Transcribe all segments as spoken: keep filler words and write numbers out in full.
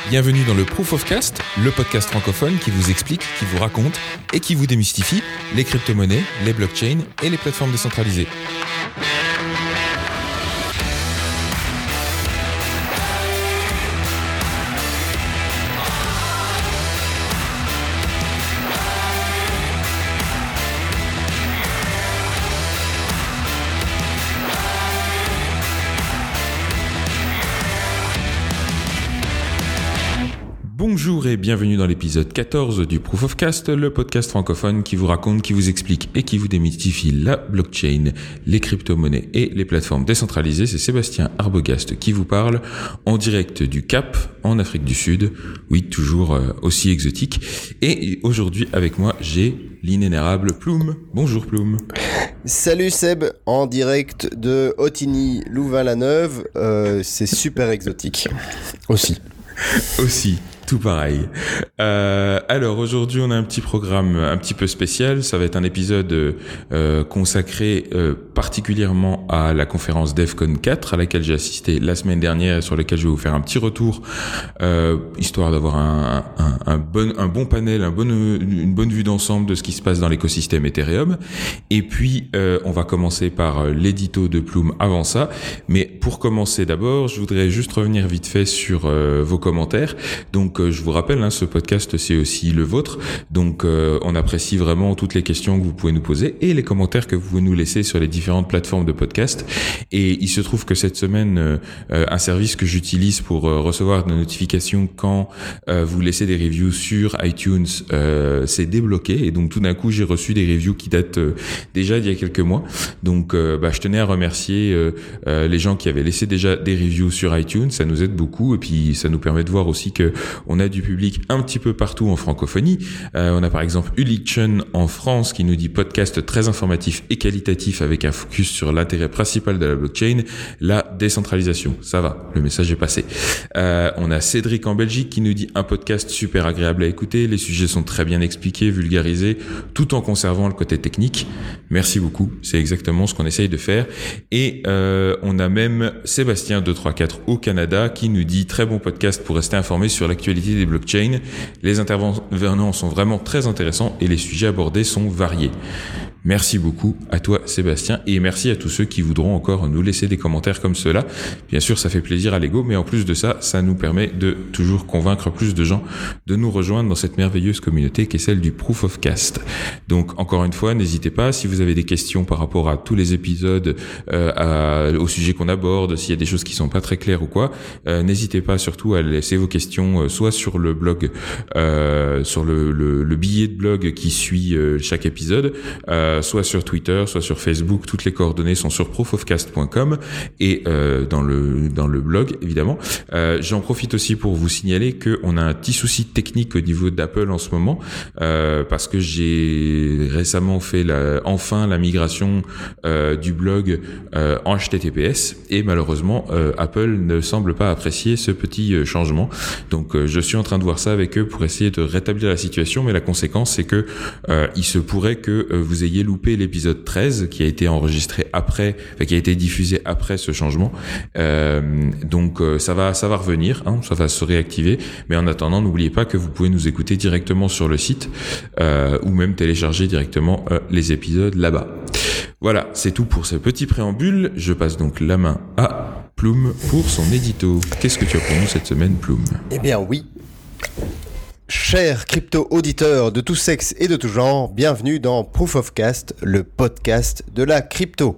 Bienvenue dans le Proof of Cast, le podcast francophone qui vous explique, qui vous raconte et qui vous démystifie les crypto-monnaies, les blockchains et les plateformes décentralisées. Bonjour et bienvenue dans l'épisode quatorze du Proof of Cast, le podcast francophone qui vous raconte, qui vous explique et qui vous démystifie la blockchain, les crypto-monnaies et les plateformes décentralisées. C'est Sébastien Arbogast qui vous parle en direct du Cap, en Afrique du Sud. Oui, toujours euh, aussi exotique. Et aujourd'hui avec moi, j'ai l'inénérable Ploum. Bonjour Ploum. Salut Seb, en direct de Otigny, Louvain-la-Neuve. Euh, c'est super exotique. Aussi. Aussi. Tout pareil. Euh, alors aujourd'hui, on a un petit programme un petit peu spécial. Ça va être un épisode euh, consacré euh, particulièrement à la conférence DevCon quatre à laquelle j'ai assisté la semaine dernière, sur laquelle je vais vous faire un petit retour, euh, histoire d'avoir un, un, un bon un bon panel, un bon, une bonne vue d'ensemble de ce qui se passe dans l'écosystème Ethereum. Et puis, euh, on va commencer par l'édito de Ploum avant ça. Mais pour commencer d'abord, je voudrais juste revenir vite fait sur euh, vos commentaires. Donc Donc, euh, je vous rappelle, hein, ce podcast, c'est aussi le vôtre. Donc, euh, on apprécie vraiment toutes les questions que vous pouvez nous poser et les commentaires que vous pouvez nous laisser sur les différentes plateformes de podcast. Et il se trouve que cette semaine, euh, un service que j'utilise pour euh, recevoir des notifications quand euh, vous laissez des reviews sur iTunes, euh, s'est débloqué. Et donc, tout d'un coup, j'ai reçu des reviews qui datent euh, déjà d'il y a quelques mois. Donc, euh, bah, je tenais à remercier euh, euh, les gens qui avaient laissé déjà des reviews sur iTunes. Ça nous aide beaucoup et puis ça nous permet de voir aussi que on a du public un petit peu partout en francophonie. Euh, on a par exemple Ulichen en France qui nous dit podcast très informatif et qualitatif avec un focus sur l'intérêt principal de la blockchain, la décentralisation. Ça va, le message est passé. Euh, on a Cédric en Belgique qui nous dit un podcast super agréable à écouter. Les sujets sont très bien expliqués, vulgarisés, tout en conservant le côté technique. Merci beaucoup. C'est exactement ce qu'on essaye de faire. Et euh, on a même Sébastien deux trois quatre au Canada qui nous dit très bon podcast pour rester informé sur l'actualité des blockchains. Les intervenants sont vraiment très intéressants et les sujets abordés sont variés. Merci beaucoup à toi Sébastien et merci à tous ceux qui voudront encore nous laisser des commentaires comme cela. Bien sûr, ça fait plaisir à l'ego, mais en plus de ça, ça nous permet de toujours convaincre plus de gens de nous rejoindre dans cette merveilleuse communauté qui est celle du Proof of Cast. Donc encore une fois, n'hésitez pas, si vous avez des questions par rapport à tous les épisodes, euh, à, au sujet qu'on aborde, s'il y a des choses qui sont pas très claires ou quoi, euh, n'hésitez pas surtout à laisser vos questions euh, soit sur le blog, euh, sur le, le, le billet de blog qui suit euh, chaque épisode, euh, soit sur Twitter, soit sur Facebook. Toutes les coordonnées sont sur proof of cast point com et euh, dans le dans le blog évidemment. Euh, j'en profite aussi pour vous signaler que on a un petit souci technique au niveau d'Apple en ce moment euh, parce que j'ai récemment fait la, enfin la migration euh, du blog euh, en H T T P S et malheureusement euh, Apple ne semble pas apprécier ce petit euh, changement. Donc euh, je suis en train de voir ça avec eux pour essayer de rétablir la situation, mais la conséquence c'est que euh, il se pourrait que euh, vous ayez loupé l'épisode treize qui a été enregistré après, enfin, qui a été diffusé après ce changement. Euh, donc euh, ça va, ça va revenir, hein, ça va se réactiver. Mais en attendant, n'oubliez pas que vous pouvez nous écouter directement sur le site euh, ou même télécharger directement euh, les épisodes là-bas. Voilà, c'est tout pour ce petit préambule. Je passe donc la main à Ploum pour son édito. Qu'est-ce que tu as pour nous cette semaine, Ploum ? Eh bien oui. Chers crypto-auditeurs de tout sexe et de tout genre, bienvenue dans Proof of Cast, le podcast de la crypto.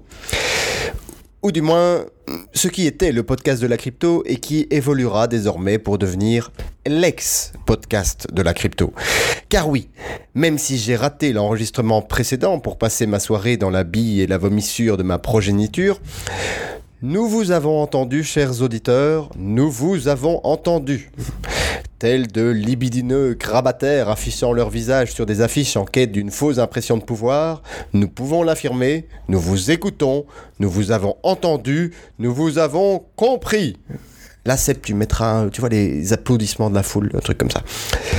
Ou du moins, ce qui était le podcast de la crypto et qui évoluera désormais pour devenir l'ex-podcast de la crypto. Car oui, même si j'ai raté l'enregistrement précédent pour passer ma soirée dans la bille et la vomissure de ma progéniture, nous vous avons entendu, chers auditeurs, nous vous avons entendu. Tels de libidineux grabataires affichant leur visage sur des affiches en quête d'une fausse impression de pouvoir, nous pouvons l'affirmer, nous vous écoutons, nous vous avons entendu, nous vous avons compris. Là, Seb, tu mettras, tu vois, les applaudissements de la foule, un truc comme ça.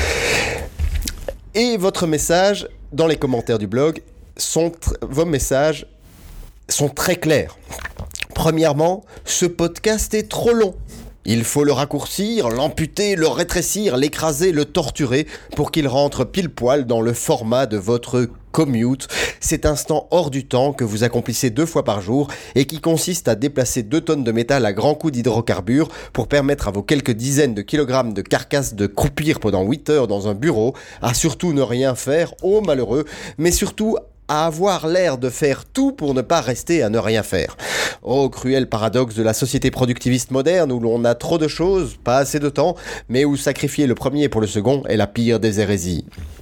Et votre message, dans les commentaires du blog, sont tr- vos messages sont très clairs. Premièrement, ce podcast est trop long. Il faut le raccourcir, l'amputer, le rétrécir, l'écraser, le torturer pour qu'il rentre pile poil dans le format de votre commute, cet instant hors du temps que vous accomplissez deux fois par jour et qui consiste à déplacer deux tonnes de métal à grands coups d'hydrocarbures pour permettre à vos quelques dizaines de kilogrammes de carcasses de croupir pendant huit heures dans un bureau, à surtout ne rien faire, ô malheureux, mais surtout à avoir l'air de faire tout pour ne pas rester à ne rien faire. Oh, cruel paradoxe de la société productiviste moderne où l'on a trop de choses, pas assez de temps, mais où sacrifier le premier pour le second est la pire des hérésies.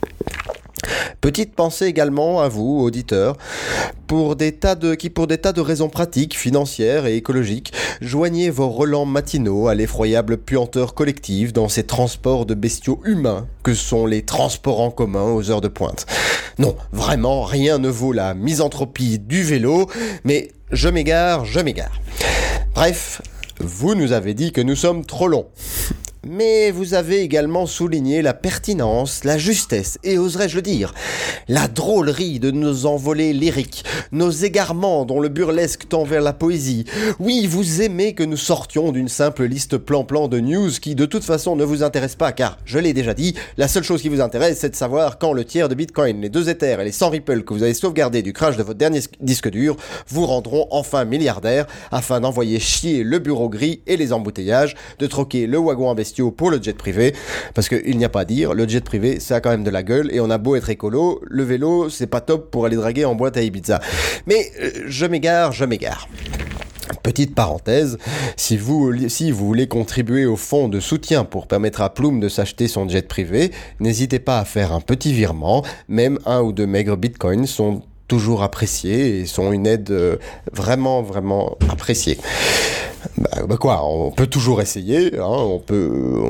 Petite pensée également à vous, auditeurs, pour des tas de, qui pour des tas de raisons pratiques, financières et écologiques, joignez vos relents matinaux à l'effroyable puanteur collective dans ces transports de bestiaux humains que sont les transports en commun aux heures de pointe. Non, vraiment, rien ne vaut la misanthropie du vélo, mais je m'égare, je m'égare. Bref, vous nous avez dit que nous sommes trop longs. Mais vous avez également souligné la pertinence, la justesse et, oserais-je le dire, la drôlerie de nos envolées lyriques, nos égarements dont le burlesque tend vers la poésie. Oui, vous aimez que nous sortions d'une simple liste plan-plan de news qui de toute façon ne vous intéresse pas car, je l'ai déjà dit, la seule chose qui vous intéresse c'est de savoir quand le tiers de Bitcoin, les deux Ethers et les cent Ripple que vous avez sauvegardés du crash de votre dernier disque dur vous rendront enfin milliardaires afin d'envoyer chier le bureau gris et les embouteillages, de troquer le wagon à bestiaux pour le jet privé, parce qu'il n'y a pas à dire, le jet privé ça a quand même de la gueule et on a beau être écolo, le vélo c'est pas top pour aller draguer en boîte à Ibiza. Mais euh, je m'égare, je m'égare. Petite parenthèse, si vous, si vous voulez contribuer au fonds de soutien pour permettre à Plume de s'acheter son jet privé, n'hésitez pas à faire un petit virement, même un ou deux maigres bitcoins sont toujours appréciés et sont une aide euh, vraiment vraiment appréciée. Bah, bah quoi, on peut toujours essayer, hein, on peut,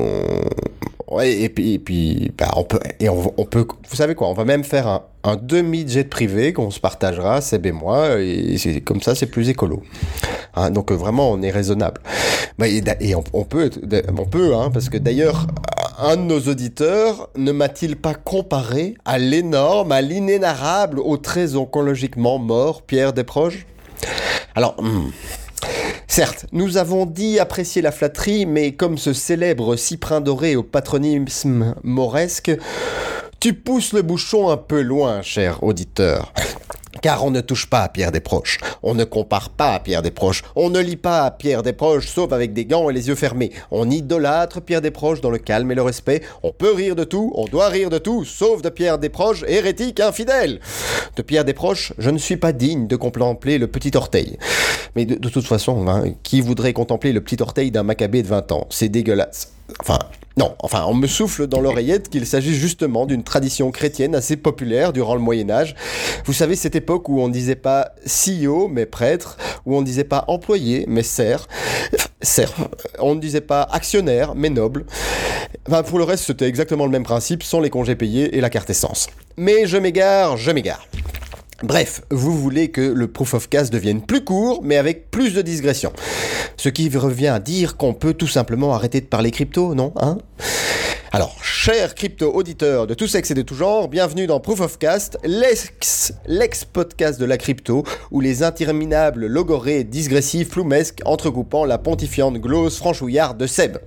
on... ouais, et puis, et puis, bah, on peut, et on, on peut, vous savez quoi, on va même faire un, un demi-jet privé qu'on se partagera, Seb et moi, et c'est comme ça, c'est plus écolo. Hein, donc vraiment, on est raisonnable. Bah, et, et on, on peut, on peut, hein, parce que d'ailleurs, un de nos auditeurs ne m'a-t-il pas comparé à l'énorme, à l'inénarrable, au très oncologiquement mort Pierre Desproges ? Alors. Hmm, certes, nous avons dit apprécier la flatterie, mais comme ce célèbre cyprin doré au patronyme mauresque, tu pousses le bouchon un peu loin, cher auditeur. Car on ne touche pas à Pierre Desproges, on ne compare pas à Pierre Desproges, on ne lit pas à Pierre Desproges sauf avec des gants et les yeux fermés. On idolâtre Pierre Desproges dans le calme et le respect. On peut rire de tout, on doit rire de tout, sauf de Pierre Desproges, hérétique infidèle. De Pierre Desproges, je ne suis pas digne de contempler le petit orteil. Mais de, de toute façon, hein, qui voudrait contempler le petit orteil d'un macabé de vingt ans ? C'est dégueulasse. Enfin, non, enfin, on me souffle dans l'oreillette qu'il s'agit justement d'une tradition chrétienne assez populaire durant le Moyen-Âge. Vous savez, cette époque où on ne disait pas C E O, mais prêtre, où on ne disait pas employé, mais serf, serf, on ne disait pas actionnaire, mais noble. Enfin, pour le reste, c'était exactement le même principe, sans les congés payés et la carte essence. Mais je m'égare, je m'égare. Bref, vous voulez que le Proof of Cast devienne plus court, mais avec plus de digression. Ce qui revient à dire qu'on peut tout simplement arrêter de parler crypto, non, hein ? Alors, chers crypto-auditeurs de tout sexe et de tout genre, bienvenue dans Proof of Cast, l'ex, l'ex-podcast de la crypto, où les interminables logorées digressives floumesques entrecoupant la pontifiante glose franchouillarde de Seb.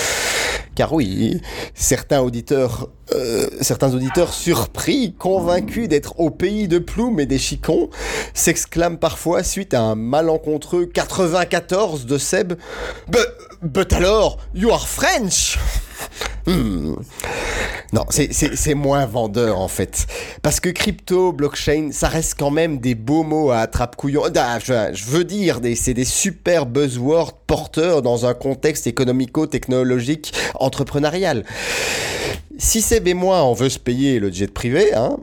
Car oui, certains auditeurs, euh, certains auditeurs surpris, convaincus d'être au pays de Plume et des chicons, s'exclament parfois suite à un malencontreux quatre-vingt-quatorze de Seb « But, but alors, you are French !» Hmm. Non, c'est, c'est, c'est moins vendeur en fait. Parce que crypto, blockchain, ça reste quand même des beaux mots à attrape-couillon. Ah, je, je veux dire, des, c'est des super buzzwords porteurs dans un contexte économico-technologique entrepreneurial. Si Seb et moi, on veut se payer le jet privé, hein,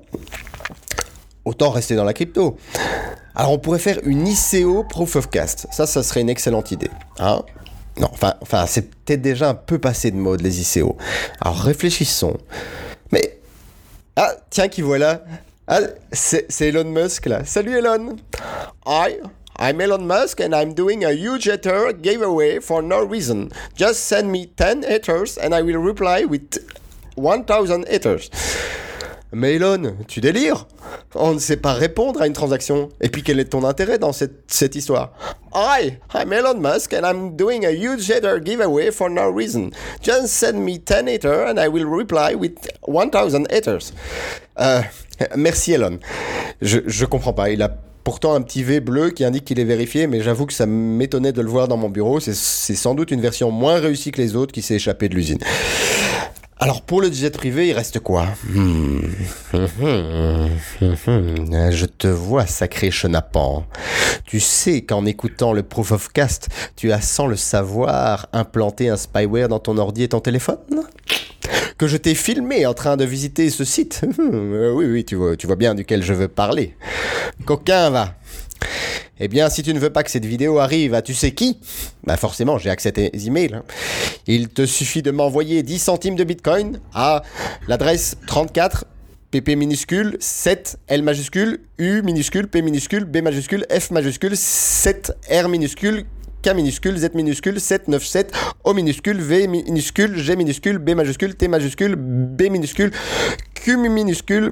autant rester dans la crypto. Alors on pourrait faire une I C O Proof of Cast. Ça, ça serait une excellente idée. Hein. Non, enfin, enfin, c'est peut-être déjà un peu passé de mode, les I C O. Alors, réfléchissons. Mais... Ah, tiens, qui voilà. Ah, c'est, c'est Elon Musk, là. Salut, Elon. Hi, I'm Elon Musk, and I'm doing a huge Ether giveaway for no reason. Just send me ten Ethers, and I will reply with one thousand Ethers. Mais Elon, tu délires? On ne sait pas répondre à une transaction. Et puis quel est ton intérêt dans cette, cette histoire? Hi, I'm Elon Musk and I'm doing a huge Ether giveaway for no reason. Just send me ten Ether and I will reply with one thousand Ethers. Euh, merci Elon. Je, je comprends pas, il a pourtant un petit V bleu qui indique qu'il est vérifié, mais j'avoue que ça m'étonnait de le voir dans mon bureau. C'est, c'est sans doute une version moins réussie que les autres qui s'est échappée de l'usine. Alors pour le jet privé, il reste quoi? hmm. Je te vois, sacré chenapan. Tu sais qu'en écoutant le Proof of Cast, tu as sans le savoir implanté un spyware dans ton ordi et ton téléphone? Que je t'ai filmé en train de visiter ce site? Oui, oui, tu vois, tu vois bien duquel je veux parler. Coquin, va. Eh bien, si tu ne veux pas que cette vidéo arrive à tu sais qui, bah forcément, j'ai accès à tes emails. Il te suffit de m'envoyer dix centimes de Bitcoin à l'adresse trente-quatre P P minuscule, sept L majuscule, U minuscule, P minuscule, B majuscule, F majuscule, sept R minuscule, K minuscule, Z minuscule, sept neuf sept, O minuscule, V minuscule, G minuscule, B majuscule, T majuscule, B minuscule, Q minuscule,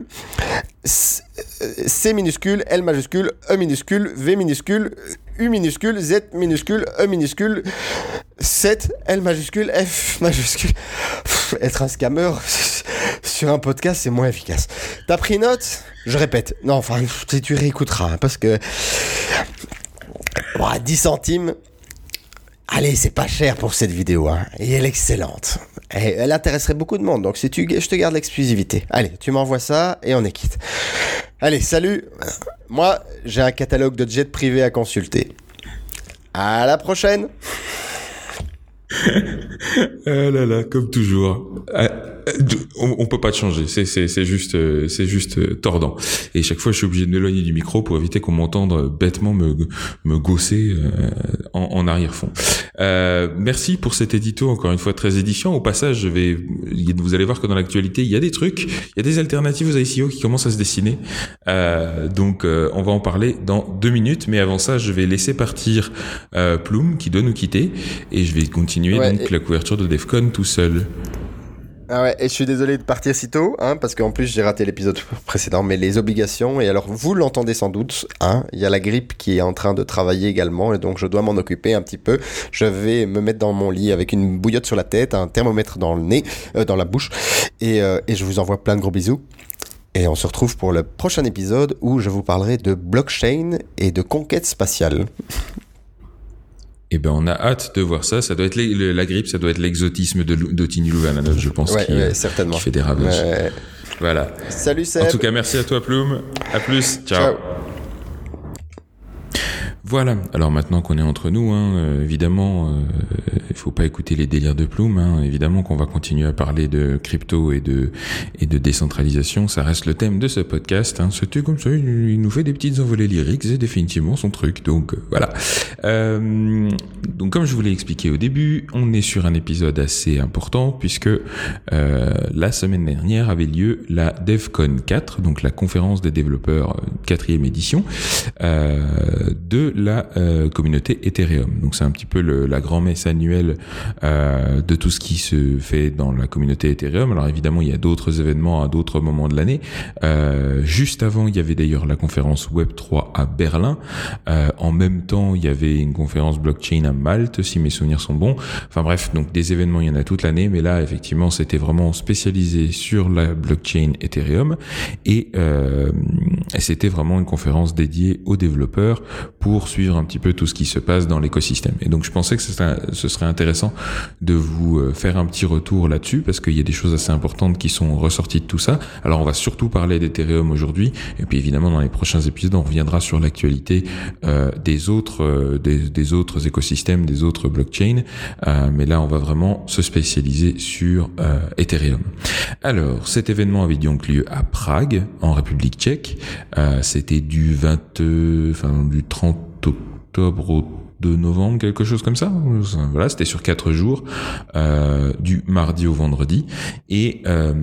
C minuscule, L majuscule, E minuscule, V minuscule, U minuscule, Z minuscule, E minuscule, sept L majuscule, F majuscule. Pff, être un scammer sur un podcast, c'est moins efficace. T'as pris note? Je répète. Non, enfin, tu réécouteras, hein, parce que... Bon, dix centimes... Allez, c'est pas cher pour cette vidéo, hein. Et elle est excellente. Et elle intéresserait beaucoup de monde, donc si tu, je te garde l'exclusivité. Allez, tu m'envoies ça et on est quitte. Allez, salut. Moi, j'ai un catalogue de jets privés à consulter. À la prochaine. Ah là là, comme toujours. Ah, on, on peut pas te changer. C'est, c'est, c'est juste, c'est juste tordant. Et chaque fois, je suis obligé de m'éloigner du micro pour éviter qu'on m'entende bêtement me, me gausser euh, en, en arrière-fond. Euh, merci pour cet édito, encore une fois très édifiant. Au passage, je vais, vous allez voir que dans l'actualité, il y a des trucs, il y a des alternatives aux I C O qui commencent à se dessiner. Euh, donc, euh, on va en parler dans deux minutes. Mais avant ça, je vais laisser partir euh, Plume qui doit nous quitter et je vais continuer. Ouais, donc et... la couverture de DEFCON tout seul. Ah ouais, et je suis désolé de partir si tôt, hein, parce qu'en plus j'ai raté l'épisode précédent, mais les obligations, et alors vous l'entendez sans doute, hein, il y a la grippe qui est en train de travailler également, et donc je dois m'en occuper un petit peu. Je vais me mettre dans mon lit avec une bouillotte sur la tête, un thermomètre dans le nez, euh, dans la bouche, et, euh, et je vous envoie plein de gros bisous. Et on se retrouve pour le prochain épisode où je vous parlerai de blockchain et de conquête spatiale. Eh ben, on a hâte de voir ça. Ça doit être les, la grippe, ça doit être l'exotisme de d'Otini Louvain-la-Neuve, je pense, ouais, qui, ouais, certainement. qui fait des ravages. Ouais. Voilà. Salut Seb. En tout cas, merci à toi Plume. À plus. Ciao. Ciao. Voilà, alors maintenant qu'on est entre nous, hein, euh, évidemment, il euh, faut pas écouter les délires de Plume, hein, évidemment qu'on va continuer à parler de crypto et de et de décentralisation, ça reste le thème de ce podcast, hein, c'était comme ça, il, il nous fait des petites envolées lyriques, c'est définitivement son truc, donc euh, voilà. Euh, donc comme je vous l'ai expliqué au début, on est sur un épisode assez important, puisque euh, la semaine dernière avait lieu la DEFCON quatre, donc la conférence des développeurs quatrième édition, euh, de la euh, communauté Ethereum. Donc c'est un petit peu le, la grand-messe annuelle euh, de tout ce qui se fait dans la communauté Ethereum. Alors évidemment, il y a d'autres événements à d'autres moments de l'année. Euh, juste avant, il y avait d'ailleurs la conférence Web trois à Berlin. Euh, en même temps, il y avait une conférence blockchain à Malte, si mes souvenirs sont bons. Enfin bref, donc des événements, il y en a toute l'année, mais là, effectivement, c'était vraiment spécialisé sur la blockchain Ethereum et, euh, et c'était vraiment une conférence dédiée aux développeurs pour suivre un petit peu tout ce qui se passe dans l'écosystème. Et donc je pensais que ce serait, ce serait intéressant de vous faire un petit retour là-dessus, parce qu'il y a des choses assez importantes qui sont ressorties de tout ça. Alors on va surtout parler d'Ethereum aujourd'hui, et puis évidemment dans les prochains épisodes on reviendra sur l'actualité euh, des autres euh, des, des autres écosystèmes, des autres blockchains, euh, mais là on va vraiment se spécialiser sur euh, Ethereum. Alors cet événement avait donc lieu à Prague, en République tchèque. Euh, c'était du vingt, enfin du trente octobre au de novembre, quelque chose comme ça. Voilà, c'était sur quatre jours, euh, du mardi au vendredi, et euh,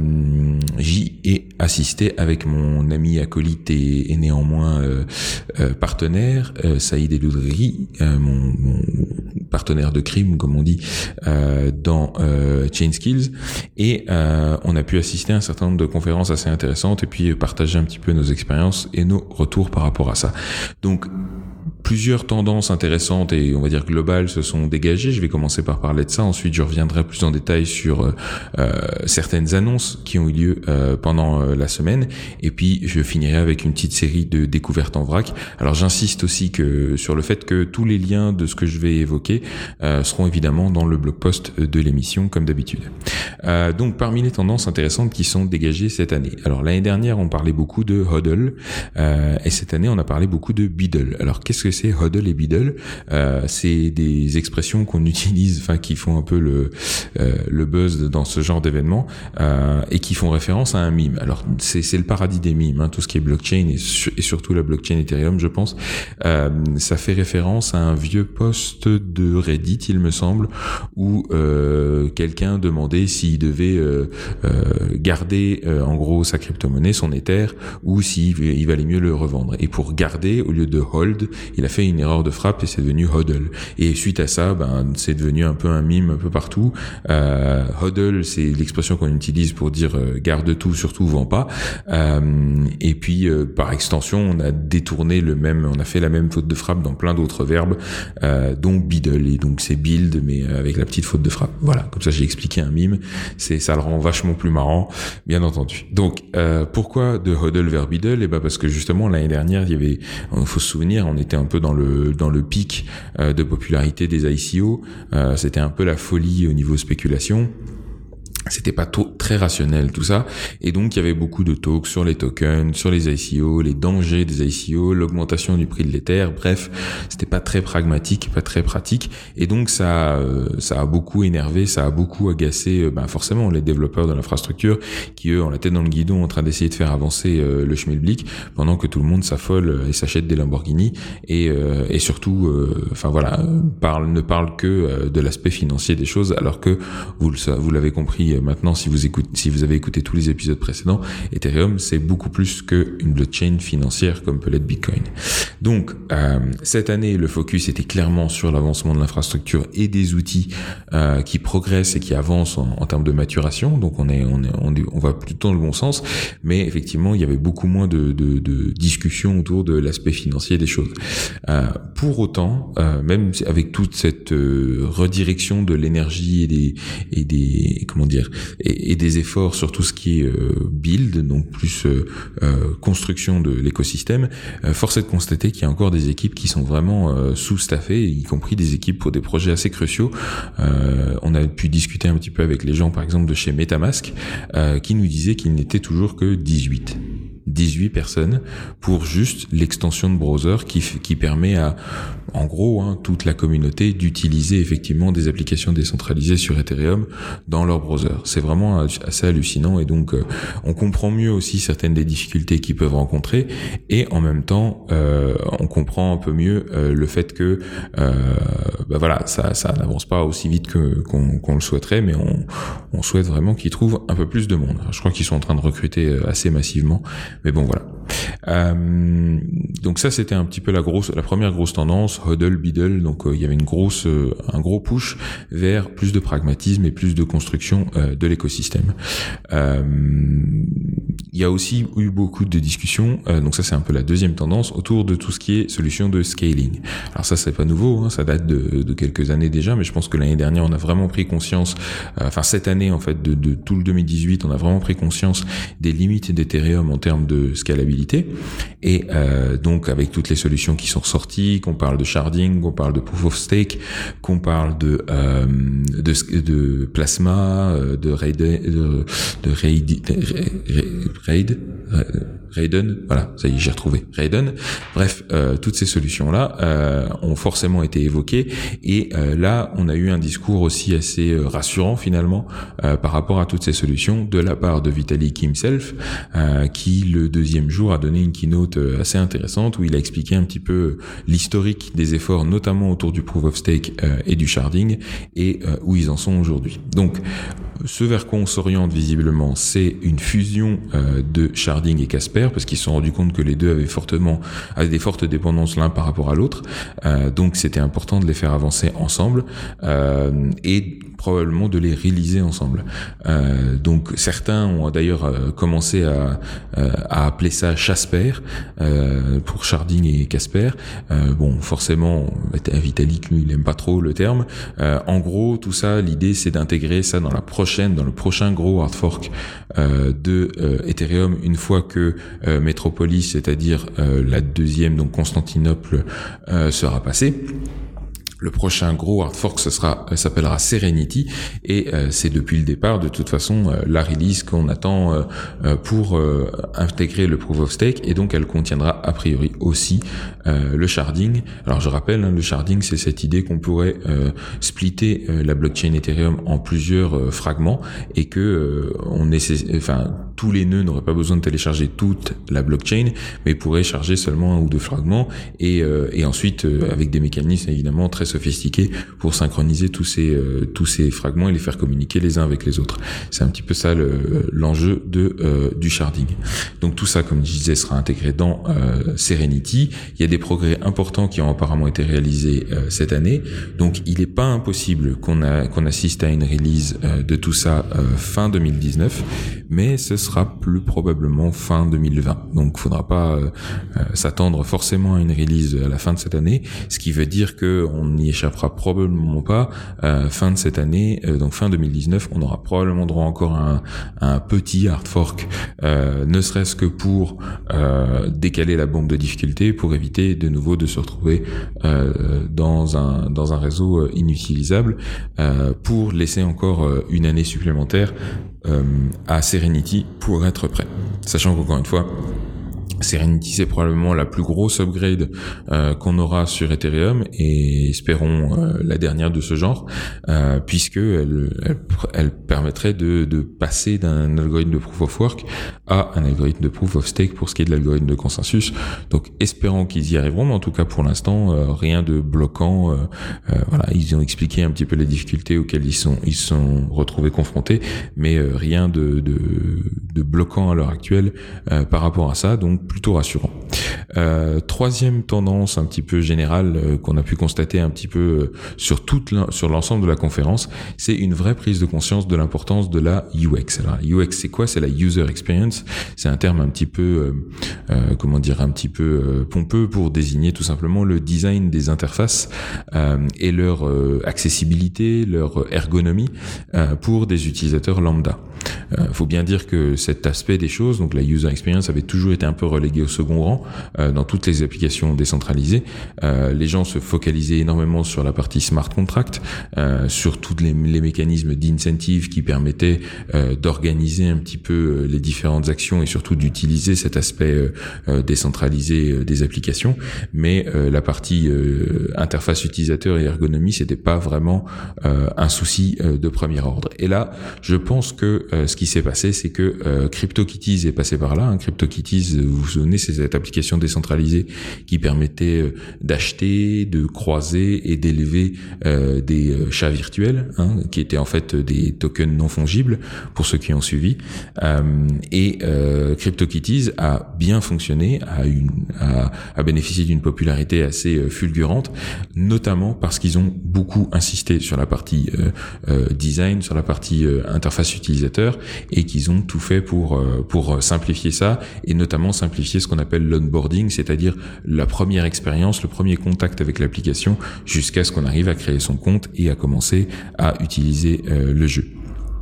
j'y ai assisté avec mon ami acolyte et, et néanmoins euh, euh, partenaire, euh, Saïd Eloudri, euh, mon, mon partenaire de crime, comme on dit, euh, dans euh, Chain Skills, et euh, on a pu assister à un certain nombre de conférences assez intéressantes et puis partager un petit peu nos expériences et nos retours par rapport à ça. Donc plusieurs tendances intéressantes et on va dire globales se sont dégagées. Je vais commencer par parler de ça. Ensuite, je reviendrai plus en détail sur euh, certaines annonces qui ont eu lieu euh, pendant euh, la semaine. Et puis, je finirai avec une petite série de découvertes en vrac. Alors, j'insiste aussi que sur le fait que tous les liens de ce que je vais évoquer euh, seront évidemment dans le blog post de l'émission, comme d'habitude. Euh, donc, parmi les tendances intéressantes qui sont dégagées cette année. Alors, l'année dernière, on parlait beaucoup de hodl euh, et cette année, on a parlé beaucoup de biddle. Alors, qu'est-ce que c'est hodl et biddle? euh, C'est des expressions qu'on utilise, enfin qui font un peu le euh, le buzz dans ce genre d'événement euh, et qui font référence à un mime. Alors c'est c'est le paradis des mimes, hein, tout ce qui est blockchain et, su- et surtout la blockchain Ethereum, je pense. Euh, ça fait référence à un vieux post de Reddit, il me semble, où euh, quelqu'un demandait s'il devait euh, euh, garder euh, en gros sa crypto-monnaie, son Ether, ou s'il il valait mieux le revendre. Et pour garder au lieu de hold, il a fait une erreur de frappe et c'est devenu hodl. Et suite à ça, ben c'est devenu un peu un mime un peu partout. Euh, hodl, c'est l'expression qu'on utilise pour dire euh, garde tout, surtout vends pas. Euh, et puis euh, par extension, on a détourné le même, on a fait la même faute de frappe dans plein d'autres verbes, euh, dont biddle. Et donc c'est build, mais avec la petite faute de frappe. Voilà, comme ça j'ai expliqué un mime. C'est ça le rend vachement plus marrant, bien entendu. Donc euh, pourquoi de hodl vers biddle? Et ben parce que justement l'année dernière, il y avait, il faut se souvenir, on était un peu dans le dans le pic euh, de popularité des I C O. Euh, c'était un peu la folie au niveau spéculation. C'était pas tôt, très rationnel tout ça, et donc il y avait beaucoup de talks sur les tokens, sur les I C O, les dangers des I C O, l'augmentation du prix de l'Ether. Bref, c'était pas très pragmatique, pas très pratique, et donc ça, euh, ça a beaucoup énervé, ça a beaucoup agacé, euh, ben forcément les développeurs de l'infrastructure qui eux ont la tête dans le guidon en train d'essayer de faire avancer euh, le schmilblick pendant que tout le monde s'affole et s'achète des Lamborghini et euh, et surtout, euh, enfin voilà, parle ne parle que euh, de l'aspect financier des choses, alors que vous le vous l'avez compris. Maintenant, si vous écoutez, si vous avez écouté tous les épisodes précédents, Ethereum, c'est beaucoup plus qu'une blockchain financière comme peut l'être Bitcoin. Donc, euh, cette année, le focus était clairement sur l'avancement de l'infrastructure et des outils euh, qui progressent et qui avancent en, en termes de maturation. Donc, on est, on est, on, est, on va plutôt dans le bon sens. Mais effectivement, il y avait beaucoup moins de, de, de discussions autour de l'aspect financier des choses. Euh, pour autant, euh, même avec toute cette euh, redirection de l'énergie et des, et des, comment dire, Et, et des efforts sur tout ce qui est euh, build, donc plus euh, euh, construction de l'écosystème, euh, force est de constater qu'il y a encore des équipes qui sont vraiment euh, sous-staffées, y compris des équipes pour des projets assez cruciaux. Euh, on a pu discuter un petit peu avec les gens, par exemple, de chez MetaMask, euh, qui nous disaient qu'il n'était toujours que dix-huit. dix-huit personnes pour juste l'extension de browser qui, qui permet à, en gros, hein, toute la communauté d'utiliser effectivement des applications décentralisées sur Ethereum dans leur browser. C'est vraiment assez hallucinant et donc euh, on comprend mieux aussi certaines des difficultés qu'ils peuvent rencontrer et en même temps euh, on comprend un peu mieux euh, le fait que euh, bah voilà, ça, ça n'avance pas aussi vite que qu'on, qu'on le souhaiterait, mais on, on souhaite vraiment qu'ils trouvent un peu plus de monde. Alors, je crois qu'ils sont en train de recruter assez massivement. Mais bon, voilà. Euh, donc ça, c'était un petit peu la grosse, la première grosse tendance, hodl, biddle. Donc euh, il y avait une grosse, euh, un gros push vers plus de pragmatisme et plus de construction euh, de l'écosystème. Euh, il y a aussi eu beaucoup de discussions. Euh, donc ça, c'est un peu la deuxième tendance autour de tout ce qui est solution de scaling. Alors ça, c'est pas nouveau, hein, ça date de, de quelques années déjà, mais je pense que l'année dernière, on a vraiment pris conscience. Euh, enfin cette année, en fait, de, de tout le deux mille dix-huit, on a vraiment pris conscience des limites d'Ethereum en termes de scalabilité. Et euh, donc avec toutes les solutions qui sont ressorties, qu'on parle de sharding, qu'on parle de proof of stake, qu'on parle de euh, de, de plasma, de raid, de, de raid, raid, Raiden, voilà, ça y est, j'ai retrouvé Raiden. Bref, euh, toutes ces solutions-là euh, ont forcément été évoquées et euh, là, on a eu un discours aussi assez euh, rassurant finalement euh, par rapport à toutes ces solutions de la part de Vitalik himself, euh, qui le deuxième jour a a donné une keynote assez intéressante où il a expliqué un petit peu l'historique des efforts, notamment autour du proof of stake euh, et du sharding, et euh, où ils en sont aujourd'hui. Donc, ce vers quoi on s'oriente visiblement, c'est une fusion euh, de sharding et Casper, parce qu'ils se sont rendus compte que les deux avaient fortement, avaient des fortes dépendances l'un par rapport à l'autre. Euh, donc, c'était important de les faire avancer ensemble euh, et probablement de les réaliser ensemble. Euh, donc certains ont d'ailleurs euh, commencé à, euh, à appeler ça Chasper euh, pour sharding et Casper. Euh, bon, forcément, Vitalik lui il aime pas trop le terme. Euh, en gros, tout ça, l'idée c'est d'intégrer ça dans la prochaine, dans le prochain gros hard fork euh, de euh, Ethereum une fois que euh, Metropolis, c'est-à-dire euh, la deuxième, donc Constantinople, euh, sera passée. Le prochain gros hard fork, ce sera, s'appellera Serenity, et euh, c'est depuis le départ, de toute façon, euh, la release qu'on attend euh, euh, pour euh, intégrer le proof of stake, et donc elle contiendra a priori aussi euh, le sharding. Alors je rappelle, hein, le sharding, c'est cette idée qu'on pourrait euh, splitter euh, la blockchain Ethereum en plusieurs euh, fragments, et que euh, on nécess... enfin tous les nœuds n'auraient pas besoin de télécharger toute la blockchain, mais pourraient charger seulement un ou deux fragments, et, euh, et ensuite euh, avec des mécanismes évidemment très sophistiqués pour synchroniser tous ces euh, tous ces fragments et les faire communiquer les uns avec les autres. C'est un petit peu ça le, l'enjeu de euh, du sharding. Donc tout ça, comme je disais, sera intégré dans euh, Serenity. Il y a des progrès importants qui ont apparemment été réalisés euh, cette année. Donc il n'est pas impossible qu'on a qu'on assiste à une release euh, de tout ça euh, fin deux mille dix-neuf, mais ce sera plus probablement fin deux mille vingt. Donc il faudra pas euh, euh, s'attendre forcément à une release à la fin de cette année, ce qui veut dire que on n'y échappera probablement pas. Euh, fin de cette année, euh, donc fin deux mille dix-neuf, on aura probablement droit encore à un, à un petit hard fork, euh, ne serait-ce que pour euh, décaler la bombe de difficulté, pour éviter de nouveau de se retrouver euh, dans un dans un réseau inutilisable, euh, pour laisser encore euh, une année supplémentaire euh, à Serenity pour être prêt. Sachant qu'encore une fois, Serenity, c'est probablement la plus grosse upgrade euh, qu'on aura sur Ethereum, et espérons euh, la dernière de ce genre, euh, puisque elle, elle, elle permettrait de, de passer d'un algorithme de proof of work à un algorithme de proof of stake pour ce qui est de l'algorithme de consensus. Donc espérons qu'ils y arriveront, mais en tout cas pour l'instant euh, rien de bloquant. Euh, euh, voilà, ils ont expliqué un petit peu les difficultés auxquelles ils sont ils sont retrouvés confrontés, mais euh, rien de, de de bloquant à l'heure actuelle euh, par rapport à ça. Donc plutôt rassurant. Euh, troisième tendance un petit peu générale euh, qu'on a pu constater un petit peu euh, sur toute sur l'ensemble de la conférence, c'est une vraie prise de conscience de l'importance de la U X. Alors, U X, c'est quoi? C'est la user experience. C'est un terme un petit peu euh, euh, comment dire, un petit peu euh, pompeux pour désigner tout simplement le design des interfaces euh, et leur euh, accessibilité, leur ergonomie euh, pour des utilisateurs lambda. Euh, faut bien dire que cet aspect des choses, donc la user experience, avait toujours été un peu relégué au second rang euh, dans toutes les applications décentralisées. Euh, les gens se focalisaient énormément sur la partie smart contract, euh, sur tous les, les mécanismes d'incentive qui permettaient euh, d'organiser un petit peu euh, les différentes actions et surtout d'utiliser cet aspect euh, euh, décentralisé euh, des applications. Mais euh, la partie euh, interface utilisateur et ergonomie, c'était pas vraiment euh, un souci euh, de premier ordre. Et là, je pense que euh, ce qui s'est passé, c'est que euh, CryptoKitties est passé par là. Hein. CryptoKitties, vous vous souvenez, c'est cette application décentralisée qui permettait euh, d'acheter, de croiser et d'élever euh, des euh, chats virtuels, hein, qui étaient en fait des tokens non fongibles pour ceux qui ont suivi. Euh, et euh, CryptoKitties a bien fonctionné, a, une, a, a bénéficié d'une popularité assez euh, fulgurante, notamment parce qu'ils ont beaucoup insisté sur la partie euh, euh, design, sur la partie euh, interface utilisateur, et qu'ils ont tout fait pour euh, pour simplifier ça, et notamment simplifier ce qu'on appelle l'onboarding, c'est-à-dire la première expérience, le premier contact avec l'application, jusqu'à ce qu'on arrive à créer son compte et à commencer à utiliser euh, le jeu.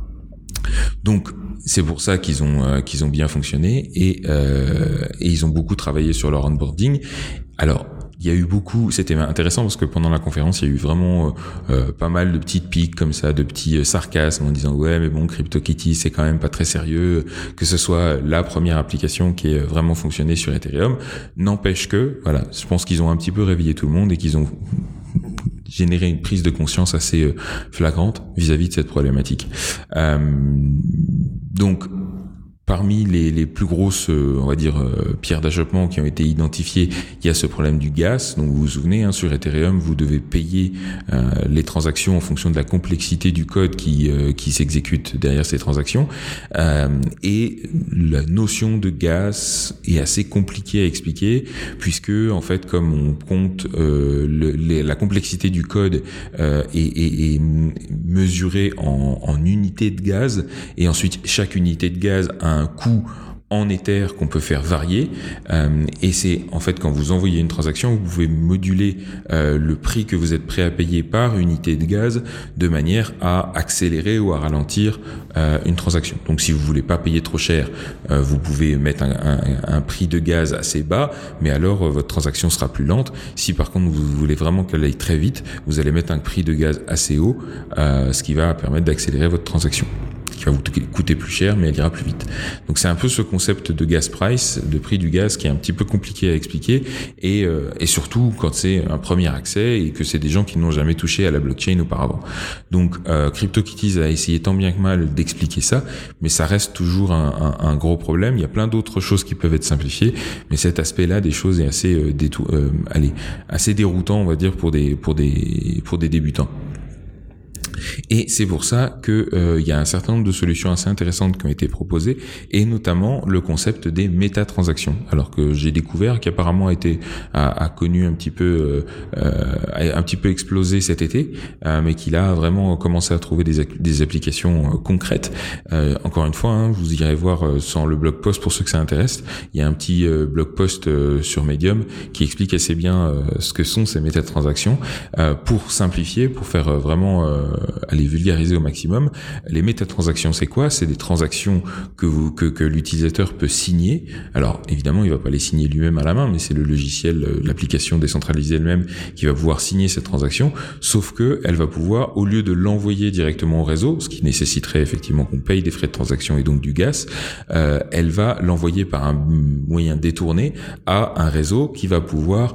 Donc c'est pour ça qu'ils ont euh, qu'ils ont bien fonctionné, et euh, et ils ont beaucoup travaillé sur leur onboarding. Alors il y a eu beaucoup, c'était intéressant parce que pendant la conférence, il y a eu vraiment euh, pas mal de petites piques comme ça, de petits euh, sarcasmes en disant ouais mais bon, CryptoKitties c'est quand même pas très sérieux, que ce soit la première application qui ait vraiment fonctionné sur Ethereum. N'empêche que, voilà, je pense qu'ils ont un petit peu réveillé tout le monde et qu'ils ont généré une prise de conscience assez euh, flagrante vis-à-vis de cette problématique. Euh, donc Parmi les, les plus grosses, euh, on va dire, euh, pierres d'achoppement qui ont été identifiées, il y a ce problème du gas. Donc vous vous souvenez, hein, sur Ethereum, vous devez payer euh, les transactions en fonction de la complexité du code qui, euh, qui s'exécute derrière ces transactions. Euh, et la notion de gas est assez compliquée à expliquer, puisque en fait, comme on compte euh, le, les, la complexité du code euh, est, est, est mesurée en, en unités de gaz, et ensuite chaque unité de gaz a un coût en Ether qu'on peut faire varier, euh, et c'est en fait quand vous envoyez une transaction, vous pouvez moduler euh, le prix que vous êtes prêt à payer par unité de gaz de manière à accélérer ou à ralentir euh, une transaction. Donc si vous voulez pas payer trop cher, euh, vous pouvez mettre un, un, un prix de gaz assez bas, mais alors euh, votre transaction sera plus lente. Si par contre vous voulez vraiment qu'elle aille très vite, vous allez mettre un prix de gaz assez haut, euh, ce qui va permettre d'accélérer votre transaction, qui va vous coûter plus cher, mais elle ira plus vite. Donc c'est un peu ce concept de gas price, de prix du gaz, qui est un petit peu compliqué à expliquer, et, euh, et surtout quand c'est un premier accès et que c'est des gens qui n'ont jamais touché à la blockchain auparavant. Donc euh, CryptoKitties a essayé tant bien que mal d'expliquer ça, mais ça reste toujours un, un, un gros problème. Il y a plein d'autres choses qui peuvent être simplifiées, mais cet aspect-là des choses est assez euh, détou- euh, allez, assez déroutant, on va dire, pour des pour des pour des débutants. Et c'est pour ça que euh, il y a un certain nombre de solutions assez intéressantes qui ont été proposées, et notamment le concept des métatransactions. Alors que j'ai découvert qu'apparemment a été a, a connu un petit peu euh, a un petit peu explosé cet été, euh, mais qu'il a vraiment commencé à trouver des, des applications euh, concrètes. Euh, encore une fois, hein, vous irez voir euh, sans le blog post pour ceux que ça intéresse. Il y a un petit euh, blog post euh, sur Medium qui explique assez bien euh, ce que sont ces métatransactions, euh, pour simplifier, pour faire euh, vraiment euh, aller vulgariser au maximum. Les métatransactions, c'est quoi? C'est des transactions que vous, que, que l'utilisateur peut signer. Alors, évidemment, il va pas les signer lui-même à la main, mais c'est le logiciel, l'application décentralisée elle-même qui va pouvoir signer cette transaction. Sauf que elle va pouvoir, au lieu de l'envoyer directement au réseau, ce qui nécessiterait effectivement qu'on paye des frais de transaction et donc du gaz, euh, elle va l'envoyer par un moyen détourné à un réseau qui va pouvoir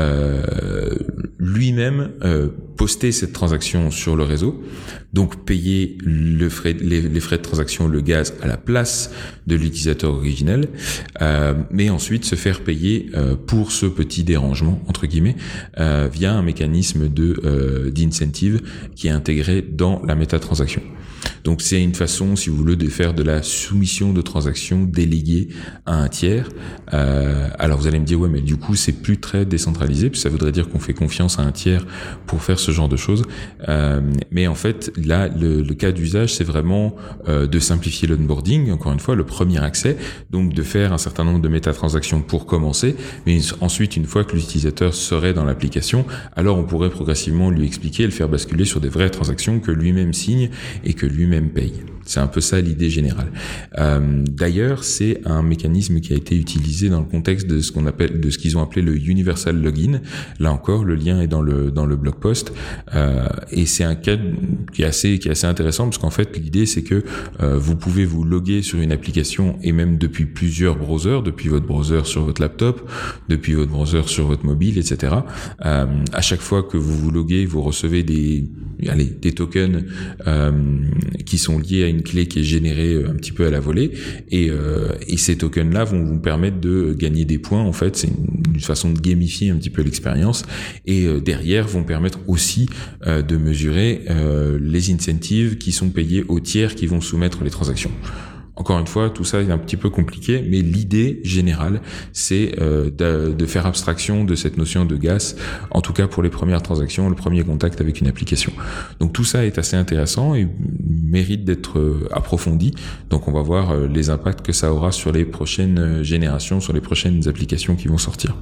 euh, lui-même euh, poster cette transaction sur le réseau, donc payer le frais, les, les frais de transaction, le gaz à la place de l'utilisateur originel, euh, mais ensuite se faire payer euh, pour ce petit dérangement entre guillemets euh, via un mécanisme de euh, d'incentive qui est intégré dans la métatransaction. Donc c'est une façon, si vous voulez, de faire de la soumission de transactions déléguée à un tiers. Euh, alors vous allez me dire, ouais, mais du coup c'est plus très décentralisé, puis ça voudrait dire qu'on fait confiance à un tiers pour faire ce genre de choses. Euh, mais en fait, là, le, le cas d'usage, c'est vraiment euh, de simplifier l'onboarding, encore une fois, le premier accès, donc de faire un certain nombre de métatransactions pour commencer, mais ensuite, une fois que l'utilisateur serait dans l'application, alors on pourrait progressivement lui expliquer, le faire basculer sur des vraies transactions que lui-même signe et que lui-même paye. C'est un peu ça l'idée générale. Euh, d'ailleurs, c'est un mécanisme qui a été utilisé dans le contexte de ce qu'on appelle, de ce qu'ils ont appelé le Universal Login. Là encore, le lien est dans le dans le blog post, euh, et c'est un cas qui est assez qui est assez intéressant parce qu'en fait, l'idée c'est que euh, vous pouvez vous loguer sur une application et même depuis plusieurs browsers, depuis votre browser sur votre laptop, depuis votre browser sur votre mobile, et cetera. Euh, à chaque fois que vous vous loguez, vous recevez des allez des tokens euh, qui sont liés à une clé qui est générée un petit peu à la volée, et, euh, et ces tokens là vont vous permettre de gagner des points. En fait, c'est une, une façon de gamifier un petit peu l'expérience, et euh, derrière vont permettre aussi euh, de mesurer euh, les incentives qui sont payés aux tiers qui vont soumettre les transactions. Encore une fois, tout ça est un petit peu compliqué, mais l'idée générale, c'est euh, de, de faire abstraction de cette notion de gas, en tout cas pour les premières transactions, le premier contact avec une application. Donc tout ça est assez intéressant et mérite d'être euh, approfondi. Donc on va voir euh, les impacts que ça aura sur les prochaines générations, sur les prochaines applications qui vont sortir.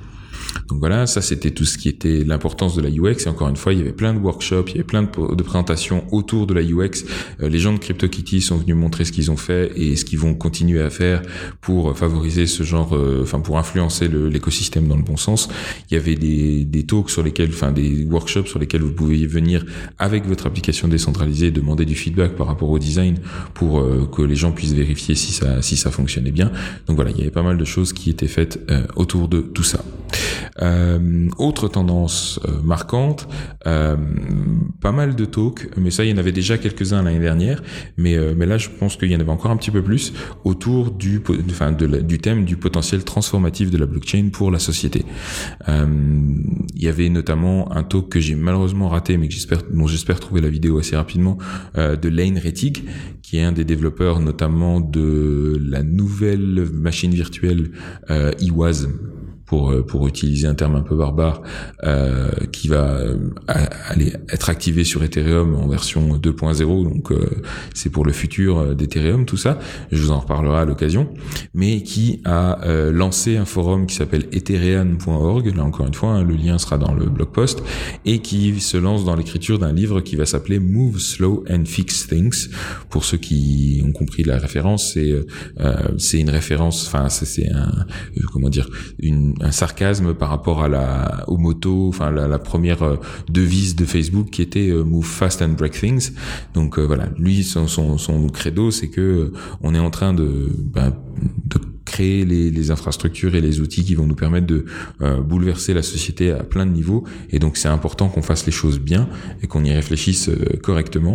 Donc voilà, ça c'était tout ce qui était l'importance de la U X, et encore une fois il y avait plein de workshops, il y avait plein de, de présentations autour de la U X. Euh, les gens de CryptoKitties sont venus montrer ce qu'ils ont fait et ce qu'ils vont continuer à faire pour favoriser ce genre, euh, enfin pour influencer le, l'écosystème dans le bon sens. Il y avait des, des talks sur lesquels, enfin des workshops sur lesquels vous pouviez venir avec votre application décentralisée et demander du feedback par rapport au design pour euh, que les gens puissent vérifier si ça, si ça fonctionnait bien. Donc voilà, il y avait pas mal de choses qui étaient faites euh, autour de tout ça. Euh, autre tendance euh, marquante, euh, pas mal de talks, mais ça il y en avait déjà quelques-uns l'année dernière, mais euh, mais là je pense qu'il y en avait encore un petit peu plus autour du enfin de la, du thème du potentiel transformatif de la blockchain pour la société. Euh, il y avait notamment un talk que j'ai malheureusement raté, mais que j'espère dont j'espère trouver la vidéo assez rapidement, euh, de Lane Rettig, qui est un des développeurs notamment de la nouvelle machine virtuelle euh, I W A S, pour pour utiliser un terme un peu barbare, euh, qui va euh, aller être activé sur Ethereum en version deux point zéro, donc euh, c'est pour le futur d'Ethereum, tout ça, je vous en reparlerai à l'occasion, mais qui a euh, lancé un forum qui s'appelle etherean point org, là encore une fois, hein, le lien sera dans le blog post, et qui se lance dans l'écriture d'un livre qui va s'appeler Move Slow and Fix Things. Pour ceux qui ont compris la référence, c'est euh, c'est une référence, enfin c'est, c'est un euh, comment dire une un sarcasme par rapport à la aux motos, enfin la, la première euh, devise de Facebook qui était euh, Move Fast and Break Things. Donc euh, voilà, lui son, son son credo, c'est que euh, on est en train de ben, de créer les, les infrastructures et les outils qui vont nous permettre de euh, bouleverser la société à plein de niveaux, et donc c'est important qu'on fasse les choses bien et qu'on y réfléchisse euh, correctement.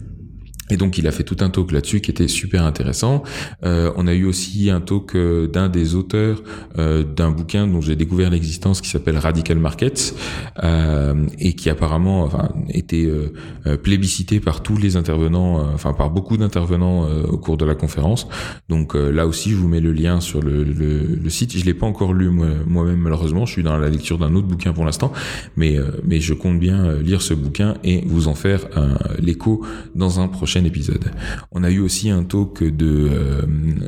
Et donc il a fait tout un talk là-dessus qui était super intéressant. Euh, on a eu aussi un talk euh, d'un des auteurs euh, d'un bouquin dont j'ai découvert l'existence qui s'appelle Radical Markets, euh, et qui apparemment enfin était euh, euh, plébiscité par tous les intervenants, euh, enfin par beaucoup d'intervenants euh, au cours de la conférence. Donc euh, là aussi je vous mets le lien sur le, le, le site. Je l'ai pas encore lu moi, moi-même malheureusement. Je suis dans la lecture d'un autre bouquin pour l'instant, mais euh, mais je compte bien lire ce bouquin et vous en faire euh, l'écho dans un prochain épisode. On a eu aussi un talk de euh,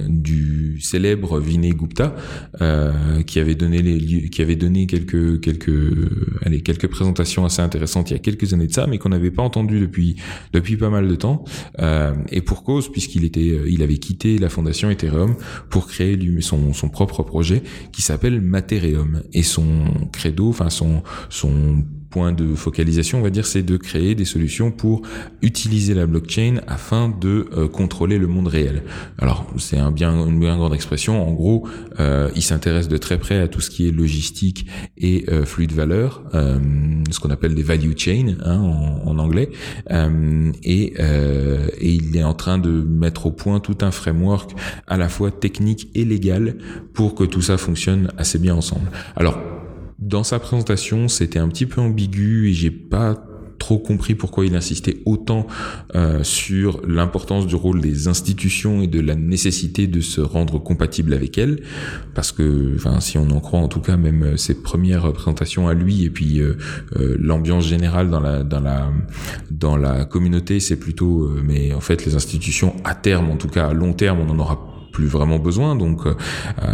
du célèbre Vinay Gupta, euh, qui avait donné les qui avait donné quelques quelques allez quelques présentations assez intéressantes il y a quelques années de ça, mais qu'on n'avait pas entendu depuis depuis pas mal de temps, euh, et pour cause, puisqu'il était il avait quitté la fondation Ethereum pour créer lui son son propre projet qui s'appelle Matérium, et son credo, enfin son son point de focalisation, on va dire, c'est de créer des solutions pour utiliser la blockchain afin de euh, contrôler le monde réel. Alors, c'est un bien, une bien grande expression. En gros, euh, il s'intéresse de très près à tout ce qui est logistique et euh, flux de valeur, euh, ce qu'on appelle des value chains hein, en, en anglais, euh, et, euh, et il est en train de mettre au point tout un framework à la fois technique et légal pour que tout ça fonctionne assez bien ensemble. Alors, dans sa présentation, c'était un petit peu ambigu et j'ai pas trop compris pourquoi il insistait autant euh, sur l'importance du rôle des institutions et de la nécessité de se rendre compatible avec elles, parce que, enfin, si on en croit en tout cas, même ses premières présentations à lui et puis euh, euh, l'ambiance générale dans la dans la dans la communauté, c'est plutôt, euh, mais en fait, les institutions à terme, en tout cas à long terme, on en aura plus vraiment besoin. Donc euh,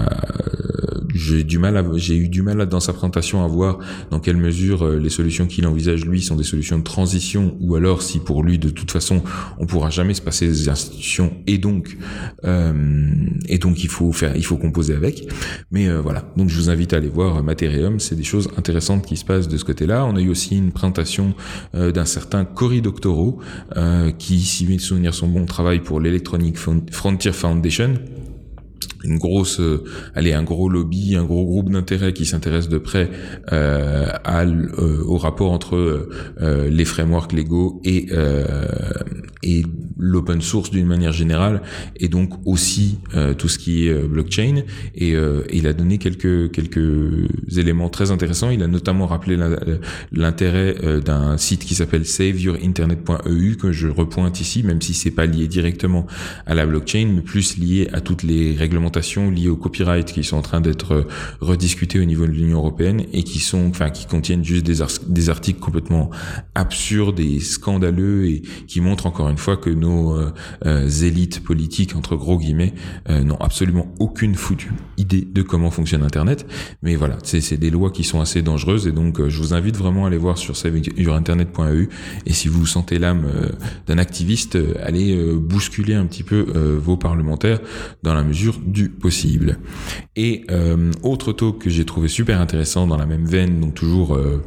j'ai du mal à, j'ai eu du mal à, dans sa présentation à voir dans quelle mesure euh, les solutions qu'il envisage lui sont des solutions de transition, ou alors si pour lui de toute façon on pourra jamais se passer des institutions et donc euh, et donc il faut faire il faut composer avec. Mais euh, voilà, donc je vous invite à aller voir Matérium, c'est des choses intéressantes qui se passent de ce côté-là. On a eu aussi une présentation euh, d'un certain Cory Doctorow euh, qui, si mes souvenirs sont bons, travaille pour l'Electronic Frontier Foundation, une grosse, euh, allez, un gros lobby, un gros groupe d'intérêt qui s'intéresse de près euh, à, euh, au rapport entre euh, les frameworks légaux et euh, et l'open source d'une manière générale, et donc aussi euh, tout ce qui est euh, blockchain. Et, euh, et il a donné quelques quelques éléments très intéressants. Il a notamment rappelé la, l'intérêt euh, d'un site qui s'appelle save your internet point e u que je repointe ici, même si c'est pas lié directement à la blockchain, mais plus lié à toutes les réglementations liées au copyright qui sont en train d'être rediscutées au niveau de l'Union européenne et qui sont, enfin, qui contiennent juste des, ar- des articles complètement absurdes et scandaleux et qui montrent encore une fois que nos euh, euh, élites politiques, entre gros guillemets, euh, n'ont absolument aucune foutue idée de comment fonctionne Internet. Mais voilà, c'est, c'est des lois qui sont assez dangereuses, et donc euh, je vous invite vraiment à aller voir sur save your internet point e u, et si vous sentez l'âme euh, d'un activiste, euh, allez euh, bousculer un petit peu euh, vos parlementaires dans la mesure du possible. Et euh, autre talk que j'ai trouvé super intéressant dans la même veine, donc toujours euh,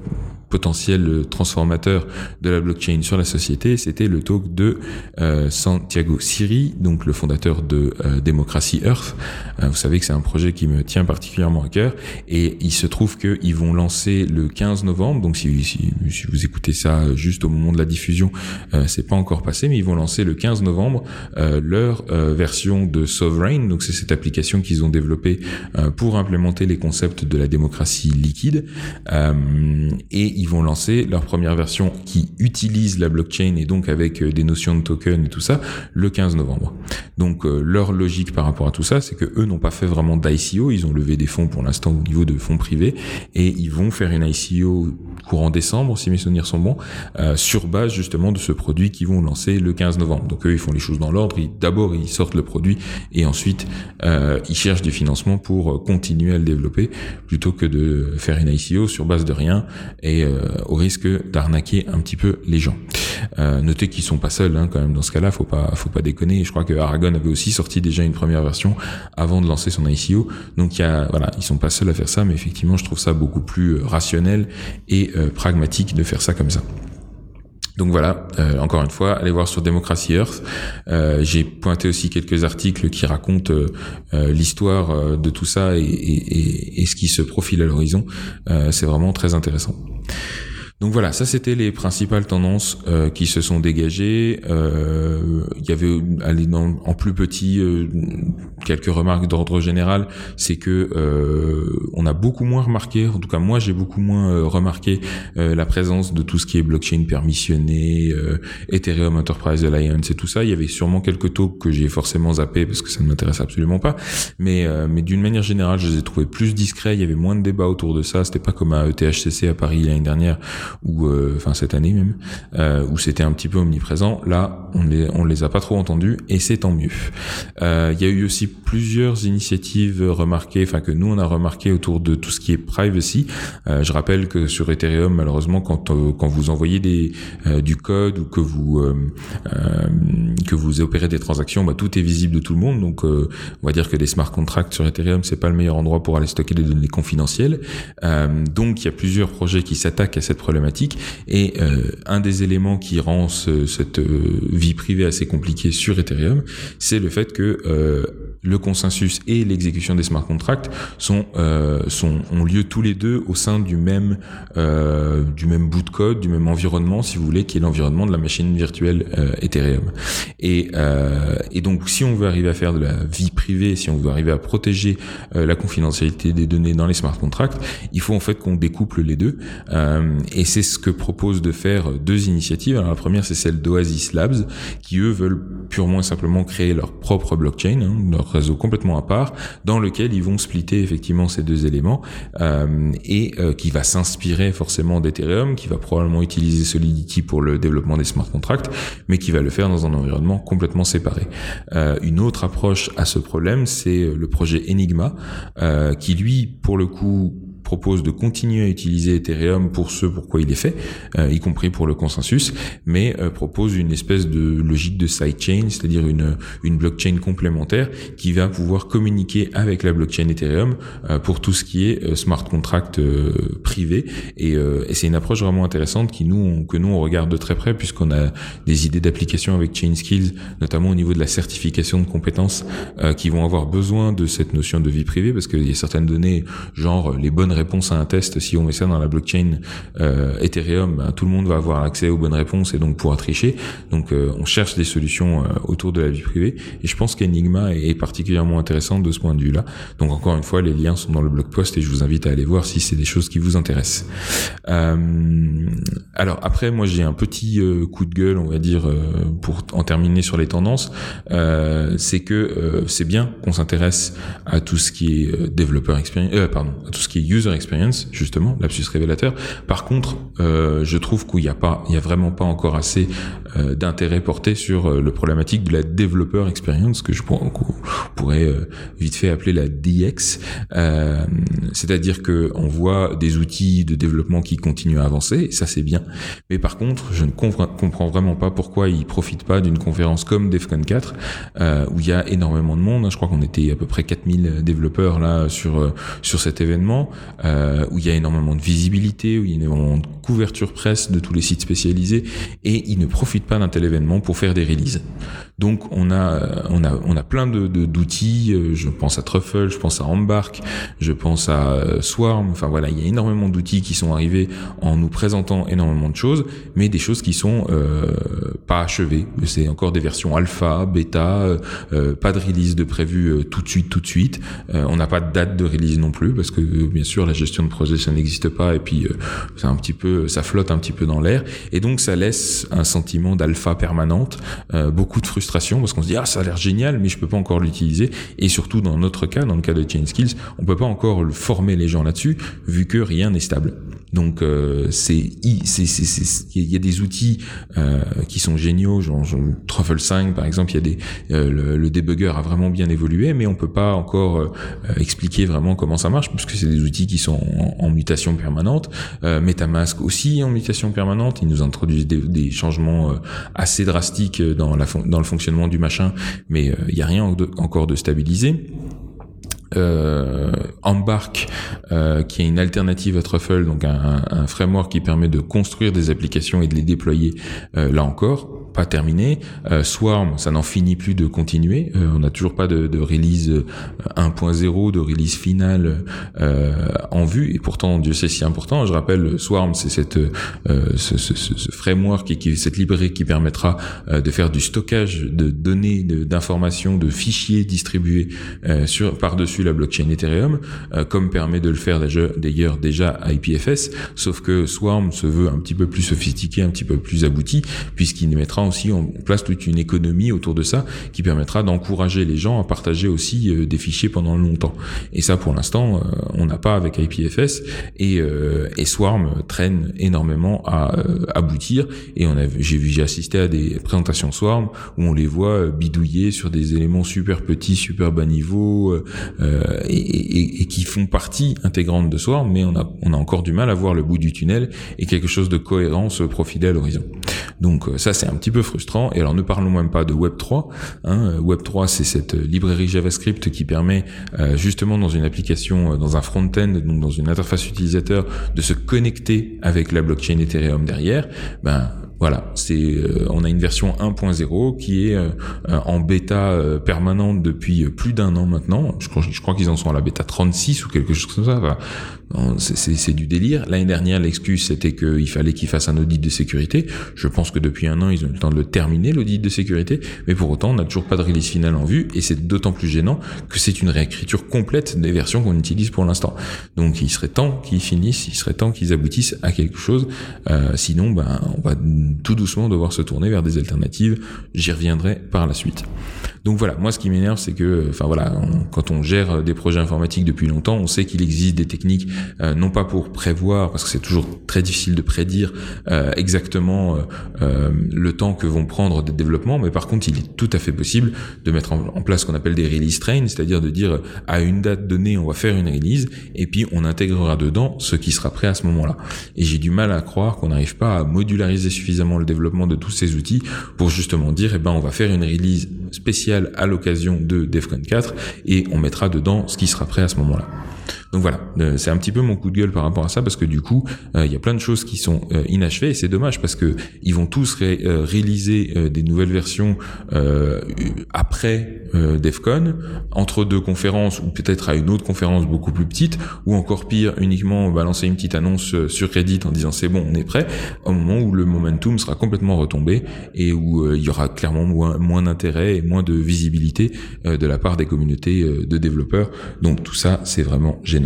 potentiel transformateur de la blockchain sur la société, c'était le talk de euh, Santiago Siri, donc le fondateur de euh, Democracy Earth. Euh, vous savez que c'est un projet qui me tient particulièrement à cœur, et il se trouve qu'ils vont lancer le quinze novembre, donc si, si, si vous écoutez ça juste au moment de la diffusion, euh, c'est pas encore passé, mais ils vont lancer le quinze novembre euh, leur euh, version de Sovereign, donc c'est cette application qu'ils ont développée euh, pour implémenter les concepts de la démocratie liquide, euh, et ils vont lancer leur première version qui utilise la blockchain et donc avec euh, des notions de token et tout ça le quinze novembre. Donc euh, leur logique par rapport à tout ça, c'est que eux n'ont pas fait vraiment d'I C O, ils ont levé des fonds pour l'instant au niveau de fonds privés, et ils vont faire une I C O courant décembre si mes souvenirs sont bons, euh, sur base justement de ce produit qu'ils vont lancer le quinze novembre. Donc eux ils font les choses dans l'ordre, ils, d'abord ils sortent le produit et ensuite euh, ils cherchent du financement pour continuer à le développer, plutôt que de faire une I C O sur base de rien et euh, au risque d'arnaquer un petit peu les gens. Euh, notez qu'ils sont pas seuls hein, quand même dans ce cas-là, faut pas faut pas déconner. Je crois que Aragon avait aussi sorti déjà une première version avant de lancer son I C O, donc il y a voilà, ils sont pas seuls à faire ça, mais effectivement je trouve ça beaucoup plus rationnel et euh, pragmatique de faire ça comme ça. Donc voilà, euh, encore une fois, allez voir sur Democracy Earth. Euh, j'ai pointé aussi quelques articles qui racontent euh, euh, l'histoire euh, de tout ça et, et, et, et ce qui se profile à l'horizon. Euh, c'est vraiment très intéressant. Donc voilà, ça c'était les principales tendances euh, qui se sont dégagées. Euh, il y avait allez, dans, en plus petit euh, quelques remarques d'ordre général, c'est que euh, on a beaucoup moins remarqué, en tout cas moi j'ai beaucoup moins euh, remarqué euh, la présence de tout ce qui est blockchain permissionné, euh, Ethereum Enterprise Alliance et tout ça. Il y avait sûrement quelques talks que j'ai forcément zappé parce que ça ne m'intéresse absolument pas, mais euh, mais d'une manière générale, je les ai trouvés plus discrets. Il y avait moins de débats autour de ça. C'était pas comme à E T H C C à Paris l'année dernière, ou euh, enfin cette année même, euh, où c'était un petit peu omniprésent. Là, on les on les a pas trop entendus et c'est tant mieux. Euh, il y a eu aussi plusieurs initiatives remarquées, enfin que nous on a remarqué autour de tout ce qui est privacy. Euh, je rappelle que sur Ethereum, malheureusement, quand euh, quand vous envoyez des euh, du code ou que vous euh, euh, que vous opérez des transactions, bah tout est visible de tout le monde. Donc euh, on va dire que des smart contracts sur Ethereum, c'est pas le meilleur endroit pour aller stocker des données confidentielles. Euh, donc il y a plusieurs projets qui s'attaquent à cette problématique. Et euh, un des éléments qui rend ce, cette euh, vie privée assez compliquée sur Ethereum, c'est le fait que euh, le consensus et l'exécution des smart contracts sont, euh, sont ont lieu tous les deux au sein du même euh, du même bout de code, du même environnement, si vous voulez, qui est l'environnement de la machine virtuelle euh, Ethereum. Et euh, et donc, si on veut arriver à faire de la vie privée, si on veut arriver à protéger euh, la confidentialité des données dans les smart contracts, il faut en fait qu'on découple les deux. Euh, et c'est ce que proposent de faire deux initiatives. Alors la première, c'est celle d'Oasis Labs, qui eux veulent purement et simplement créer leur propre blockchain, hein, leur réseau complètement à part, dans lequel ils vont splitter effectivement ces deux éléments, euh, et euh, qui va s'inspirer forcément d'Ethereum, qui va probablement utiliser Solidity pour le développement des smart contracts, mais qui va le faire dans un environnement complètement séparé. Euh, une autre approche à ce problème, c'est le projet Enigma, euh, qui lui, pour le coup, propose de continuer à utiliser Ethereum pour ce pourquoi il est fait, euh, y compris pour le consensus, mais euh, propose une espèce de logique de sidechain, c'est-à-dire une une blockchain complémentaire qui va pouvoir communiquer avec la blockchain Ethereum euh, pour tout ce qui est euh, smart contract euh, privé, et, euh, et c'est une approche vraiment intéressante qui nous on, que nous on regarde de très près, puisqu'on a des idées d'application avec ChainSkills, notamment au niveau de la certification de compétences, euh, qui vont avoir besoin de cette notion de vie privée, parce qu'il y a certaines données, genre les bonnes réponse à un test, si on met ça dans la blockchain euh, Ethereum, ben, tout le monde va avoir accès aux bonnes réponses et donc pourra tricher. Donc euh, on cherche des solutions euh, autour de la vie privée, et je pense qu'Enigma est, est particulièrement intéressante de ce point de vue-là. Donc encore une fois, les liens sont dans le blog post et je vous invite à aller voir si c'est des choses qui vous intéressent. Euh, alors après, moi j'ai un petit euh, coup de gueule, on va dire, euh, pour en terminer sur les tendances. Euh, c'est que euh, c'est bien qu'on s'intéresse à tout ce qui est euh, développeur experience, euh, pardon, à tout ce qui est user experience, justement, lapsus révélateur. Par contre, euh, je trouve qu'il y a pas, il y a vraiment pas encore assez euh, d'intérêt porté sur euh, le problématique de la développeur experience, que je pour, pourrais euh, vite fait appeler la D X. Euh, c'est-à-dire que on voit des outils de développement qui continuent à avancer, et ça c'est bien. Mais par contre, je ne comprends, comprends vraiment pas pourquoi ils profitent pas d'une conférence comme DEFCON quatre, euh, où il y a énormément de monde. Je crois qu'on était à peu près quatre mille développeurs là sur euh, sur cet événement. euh, où il y a énormément de visibilité, où il y a énormément de couverture presse de tous les sites spécialisés, et ils ne profitent pas d'un tel événement pour faire des releases. Donc on a on a on a plein de, de d'outils, je pense à Truffle, je pense à Embark, je pense à Swarm, enfin voilà, il y a énormément d'outils qui sont arrivés en nous présentant énormément de choses, mais des choses qui sont euh, pas achevées. C'est encore des versions alpha, bêta, euh, pas de release de prévu euh, tout de suite tout de suite. Euh, on n'a pas de date de release non plus parce que euh, bien sûr la gestion de projet ça n'existe pas, et puis euh, c'est un petit peu ça flotte un petit peu dans l'air, et donc ça laisse un sentiment d'alpha permanente, euh, beaucoup de frustration parce qu'on se dit ah ça a l'air génial mais je peux pas encore l'utiliser, et surtout dans notre cas, dans le cas de Chain Skills, on peut pas encore former les gens là-dessus vu que rien n'est stable. Donc euh, c'est c'est c'est c'est il y a des outils euh, qui sont géniaux, genre, genre Truffle cinq par exemple, il y a des euh, le, le debugger a vraiment bien évolué, mais on peut pas encore euh, expliquer vraiment comment ça marche puisque c'est des outils qui sont en, en mutation permanente. Euh, MetaMask aussi en mutation permanente, ils nous introduisent des, des changements euh, assez drastiques dans la dans le fonctionnement du machin, mais il euh, y a rien de, encore de stabilisé. Euh, Embark, euh, qui est une alternative à Truffle, donc un, un framework qui permet de construire des applications et de les déployer, euh, là encore pas terminé. Euh, Swarm, ça n'en finit plus de continuer. Euh, on n'a toujours pas de, de release un point zéro, de release finale euh, en vue, et pourtant Dieu sait si important. Je rappelle, Swarm, c'est cette euh, ce, ce, ce framework et qui, cette librairie qui permettra euh, de faire du stockage de données, de, d'informations, de fichiers distribués euh, sur par-dessus la blockchain Ethereum, euh, comme permet de le faire d'ailleurs déjà I P F S, sauf que Swarm se veut un petit peu plus sophistiqué, un petit peu plus abouti, puisqu'il mettra aussi en place toute une économie autour de ça qui permettra d'encourager les gens à partager aussi euh, des fichiers pendant longtemps. Et ça, pour l'instant, euh, on n'a pas avec I P F S, et, euh, et Swarm traîne énormément à euh, aboutir. Et on a, j'ai vu, j'ai assisté à des présentations Swarm où on les voit bidouiller sur des éléments super petits, super bas niveau, euh, et, et, et qui font partie intégrante de Swarm, mais on a, on a encore du mal à voir le bout du tunnel et quelque chose de cohérent se profiler à l'horizon. Donc ça, c'est un petit peu frustrant. Et alors ne parlons même pas de Web trois. Hein. Web trois, c'est cette librairie JavaScript qui permet euh, justement dans une application, dans un front-end, donc dans une interface utilisateur, de se connecter avec la blockchain Ethereum derrière. Ben voilà, c'est euh, on a une version un point zéro qui est euh, en bêta euh, permanente depuis plus d'un an maintenant. Je crois, je crois qu'ils en sont à la bêta trente-six ou quelque chose comme ça. Enfin, c'est, c'est, c'est du délire. L'année dernière, l'excuse c'était qu'il fallait qu'ils fassent un audit de sécurité. Je pense que depuis un an, ils ont eu le temps de le terminer, l'audit de sécurité. Mais pour autant, on n'a toujours pas de release finale en vue, et c'est d'autant plus gênant que c'est une réécriture complète des versions qu'on utilise pour l'instant. Donc, il serait temps qu'ils finissent, il serait temps qu'ils aboutissent à quelque chose. Euh, sinon, ben, on va tout doucement devoir se tourner vers des alternatives. J'y reviendrai par la suite. Donc voilà, moi ce qui m'énerve, c'est que, enfin voilà, on, quand on gère des projets informatiques depuis longtemps, on sait qu'il existe des techniques, euh, non pas pour prévoir, parce que c'est toujours très difficile de prédire euh, exactement euh, euh, le temps que vont prendre des développements, mais par contre, il est tout à fait possible de mettre en, en place ce qu'on appelle des release trains, c'est-à-dire de dire à une date donnée, on va faire une release, et puis on intégrera dedans ce qui sera prêt à ce moment-là. Et j'ai du mal à croire qu'on n'arrive pas à modulariser suffisamment le développement de tous ces outils pour justement dire, eh ben, on va faire une release spéciale à l'occasion de DEFCON quatre et on mettra dedans ce qui sera prêt à ce moment-là. Donc voilà, euh, c'est un petit peu mon coup de gueule par rapport à ça, parce que du coup, il euh, y a plein de choses qui sont euh, inachevées, et c'est dommage parce que ils vont tous ré, euh, réaliser euh, des nouvelles versions euh, après euh, DEFCON, entre deux conférences, ou peut-être à une autre conférence beaucoup plus petite, ou encore pire, uniquement balancer une petite annonce sur Reddit en disant c'est bon, on est prêt, au moment où le momentum sera complètement retombé et où il euh, y aura clairement moins, moins d'intérêt et moins de visibilité euh, de la part des communautés euh, de développeurs. Donc tout ça, c'est vraiment gênant.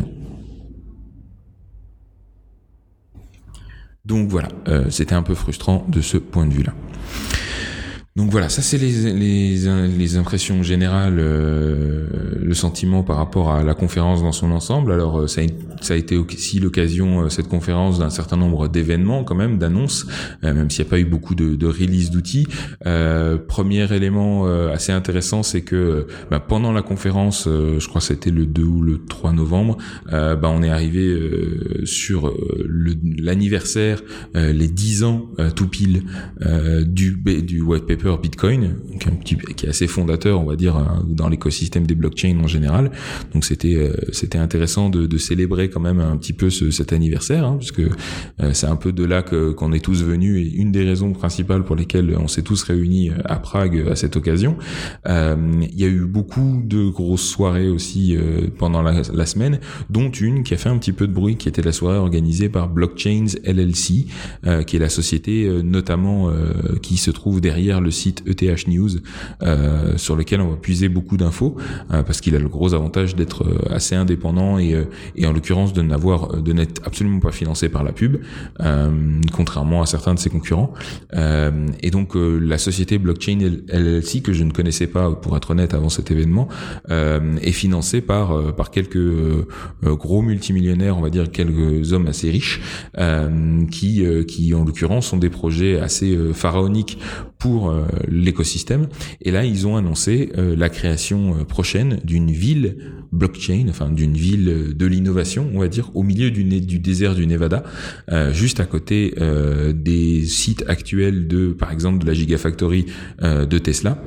Donc voilà, euh, c'était un peu frustrant de ce point de vue-là. Donc voilà, ça c'est les les les impressions générales, euh, le sentiment par rapport à la conférence dans son ensemble. Alors ça a, ça a été aussi l'occasion, cette conférence, d'un certain nombre d'événements quand même, d'annonces, euh, même s'il n'y a pas eu beaucoup de, de release d'outils. Euh, premier élément euh, assez intéressant, c'est que bah, pendant la conférence, euh, je crois que c'était le deux ou le trois novembre, euh, bah, on est arrivé euh, sur le, l'anniversaire, euh, les dix ans euh, tout pile euh, du du white paper paper Bitcoin, donc un petit, qui est assez fondateur, on va dire, dans l'écosystème des blockchains en général. Donc c'était euh, c'était intéressant de, de célébrer quand même un petit peu ce, cet anniversaire, hein, puisque euh, c'est un peu de là que qu'on est tous venus, et une des raisons principales pour lesquelles on s'est tous réunis à Prague à cette occasion. Euh, il y a eu beaucoup de grosses soirées aussi euh, pendant la, la semaine, dont une qui a fait un petit peu de bruit, qui était la soirée organisée par Blockchains L L C, euh, qui est la société euh, notamment euh, qui se trouve derrière le site E T H News, euh, sur lequel on va puiser beaucoup d'infos, euh, parce qu'il a le gros avantage d'être euh, assez indépendant et, euh, et en l'occurrence de n'avoir de n'être absolument pas financé par la pub, euh, contrairement à certains de ses concurrents. Euh, et donc euh, la société Blockchain L L C, que je ne connaissais pas pour être honnête avant cet événement, euh, est financée par euh, par quelques euh, gros multimillionnaires, on va dire quelques hommes assez riches, euh, qui euh, qui en l'occurrence ont des projets assez euh, pharaoniques pour euh, l'écosystème. Et là, ils ont annoncé euh, la création euh, prochaine d'une ville blockchain, enfin d'une ville de l'innovation, on va dire, au milieu du, du désert du Nevada, euh, juste à côté euh, des sites actuels de, par exemple, de la Gigafactory euh, de Tesla.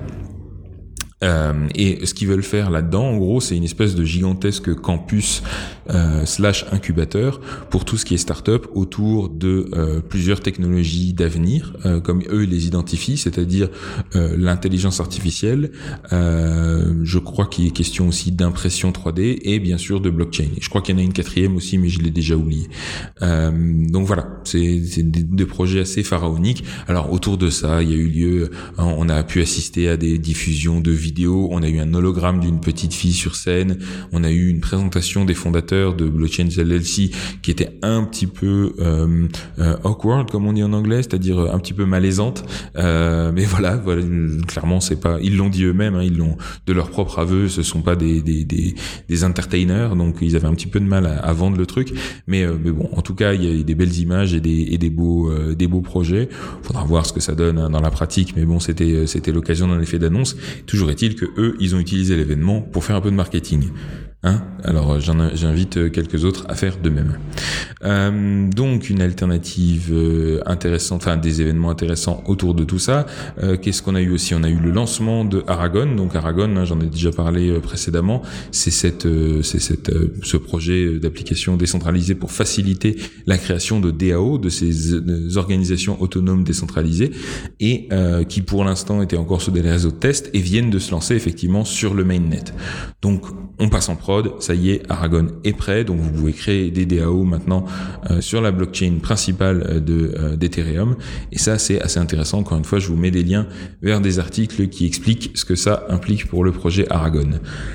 Euh, et ce qu'ils veulent faire là-dedans, en gros, c'est une espèce de gigantesque campus euh, slash incubateur pour tout ce qui est start-up autour de euh, plusieurs technologies d'avenir, euh, comme eux les identifient, c'est-à-dire euh, l'intelligence artificielle. Euh, je crois qu'il est question aussi d'impression trois D et bien sûr de blockchain. Et je crois qu'il y en a une quatrième aussi, mais je l'ai déjà oublié. Euh, donc voilà, c'est, c'est des, des projets assez pharaoniques. Alors autour de ça, il y a eu lieu, on a pu assister à des diffusions de vidéos. On a eu un hologramme d'une petite fille sur scène, on a eu une présentation des fondateurs de Blockchains L L C qui était un petit peu euh, euh, awkward, comme on dit en anglais, c'est-à-dire un petit peu malaisante, euh, mais voilà, voilà, clairement c'est pas, ils l'ont dit eux-mêmes, hein, ils l'ont de leur propre aveu, ce sont pas des des des, des entertainers, donc ils avaient un petit peu de mal à, à vendre le truc, mais euh, mais bon, en tout cas il y a des belles images et des et des beaux euh, des beaux projets. Faudra voir ce que ça donne, hein, dans la pratique, mais bon, c'était c'était l'occasion d'un effet d'annonce. Toujours est-il que eux, ils ont utilisé l'événement pour faire un peu de marketing. Hein, alors j'en, j'invite quelques autres à faire de même. Euh, donc une alternative euh, intéressante, enfin des événements intéressants autour de tout ça. Euh, qu'est-ce qu'on a eu aussi ? On a eu le lancement de Aragon. Donc Aragon, hein, j'en ai déjà parlé euh, précédemment. C'est cette, euh, c'est cette, euh, ce projet d'application décentralisée pour faciliter la création de D A O, de ces euh, organisations autonomes décentralisées, et euh, qui pour l'instant étaient encore sur des réseaux de test et viennent de se lancer effectivement sur le mainnet. Donc on passe en prod, ça y est, Aragon est prêt, donc vous pouvez créer des D A O maintenant euh, sur la blockchain principale de euh, d'Ethereum, et ça c'est assez intéressant. Encore une fois, je vous mets des liens vers des articles qui expliquent ce que ça implique pour le projet Aragon.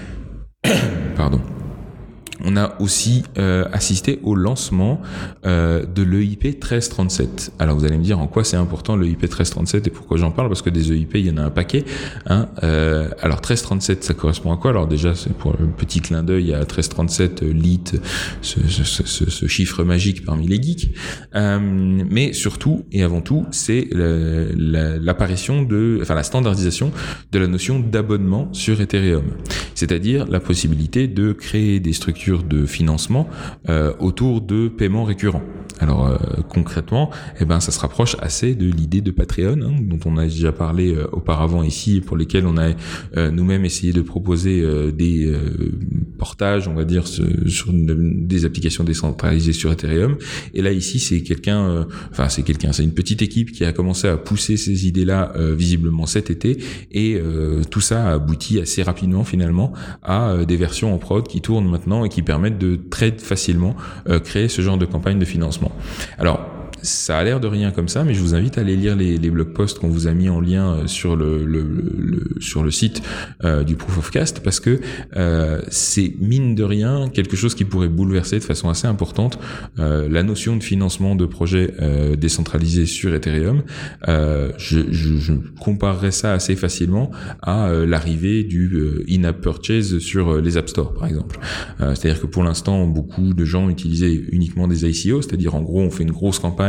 Pardon. On a aussi euh, assisté au lancement euh, de l'E I P treize trente-sept. Alors vous allez me dire en quoi c'est important l'E I P treize trente-sept et pourquoi j'en parle, parce que des E I P il y en a un paquet. Hein. Euh, alors treize trente-sept, ça correspond à quoi ? Alors déjà, c'est pour le petit clin d'œil à treize trente-sept, euh, L I T, ce, ce, ce, ce chiffre magique parmi les geeks. Euh, mais surtout et avant tout, c'est le, la, l'apparition de, enfin la standardisation de la notion d'abonnement sur Ethereum, c'est-à-dire la possibilité de créer des structures de financement euh, autour de paiements récurrents. Alors euh, concrètement, eh ben ça se rapproche assez de l'idée de Patreon, hein, dont on a déjà parlé euh, auparavant ici, et pour lesquels on a euh, nous-mêmes essayé de proposer euh, des euh, portages, on va dire, sur, sur une, des applications décentralisées sur Ethereum. Et là ici, c'est quelqu'un, euh, enfin c'est quelqu'un, c'est une petite équipe qui a commencé à pousser ces idées-là euh, visiblement cet été, et euh, tout ça a abouti assez rapidement finalement à euh, des versions en prod qui tournent maintenant et qui permettent de très facilement euh, créer ce genre de campagne de financement. Alors, ça a l'air de rien comme ça, mais je vous invite à aller lire les, les blog posts qu'on vous a mis en lien sur le, le, le sur le site euh, du Proof of Cast, parce que euh, c'est mine de rien quelque chose qui pourrait bouleverser de façon assez importante euh, la notion de financement de projets euh, décentralisés sur Ethereum. Euh, je, je, je comparerais ça assez facilement à euh, l'arrivée du euh, in-app purchase sur euh, les App Store, par exemple. Euh, c'est-à-dire que pour l'instant, beaucoup de gens utilisaient uniquement des I C O, c'est-à-dire en gros, on fait une grosse campagne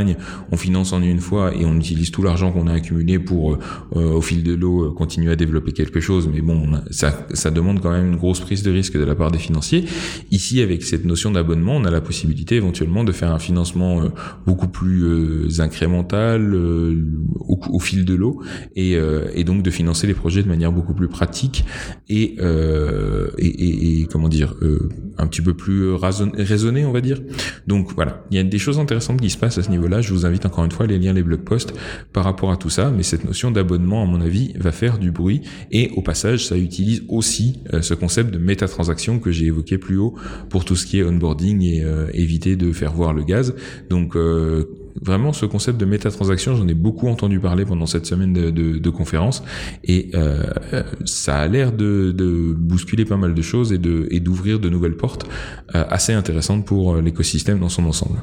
épargne, on finance en une fois et on utilise tout l'argent qu'on a accumulé pour, euh, au fil de l'eau, continuer à développer quelque chose. Mais bon, on a, ça, ça demande quand même une grosse prise de risque de la part des financiers. Ici, avec cette notion d'abonnement, on a la possibilité éventuellement de faire un financement euh, beaucoup plus euh, incrémental euh, au, au fil de l'eau et, euh, et donc de financer les projets de manière beaucoup plus pratique et, euh, et, et, et comment dire, euh, un petit peu plus raisonnée, on va dire. Donc voilà, il y a des choses intéressantes qui se passent à ce niveau-là. Je vous invite encore une fois à les lire les blog posts par rapport à tout ça, mais cette notion d'abonnement, à mon avis, va faire du bruit et au passage, ça utilise aussi euh, ce concept de métatransaction que j'ai évoqué plus haut pour tout ce qui est onboarding et euh, éviter de faire voir le gaz. Donc euh, vraiment, ce concept de métatransaction, j'en ai beaucoup entendu parler pendant cette semaine de, de, de conférences et euh, ça a l'air de, de bousculer pas mal de choses et, de, et d'ouvrir de nouvelles portes euh, assez intéressantes pour l'écosystème dans son ensemble.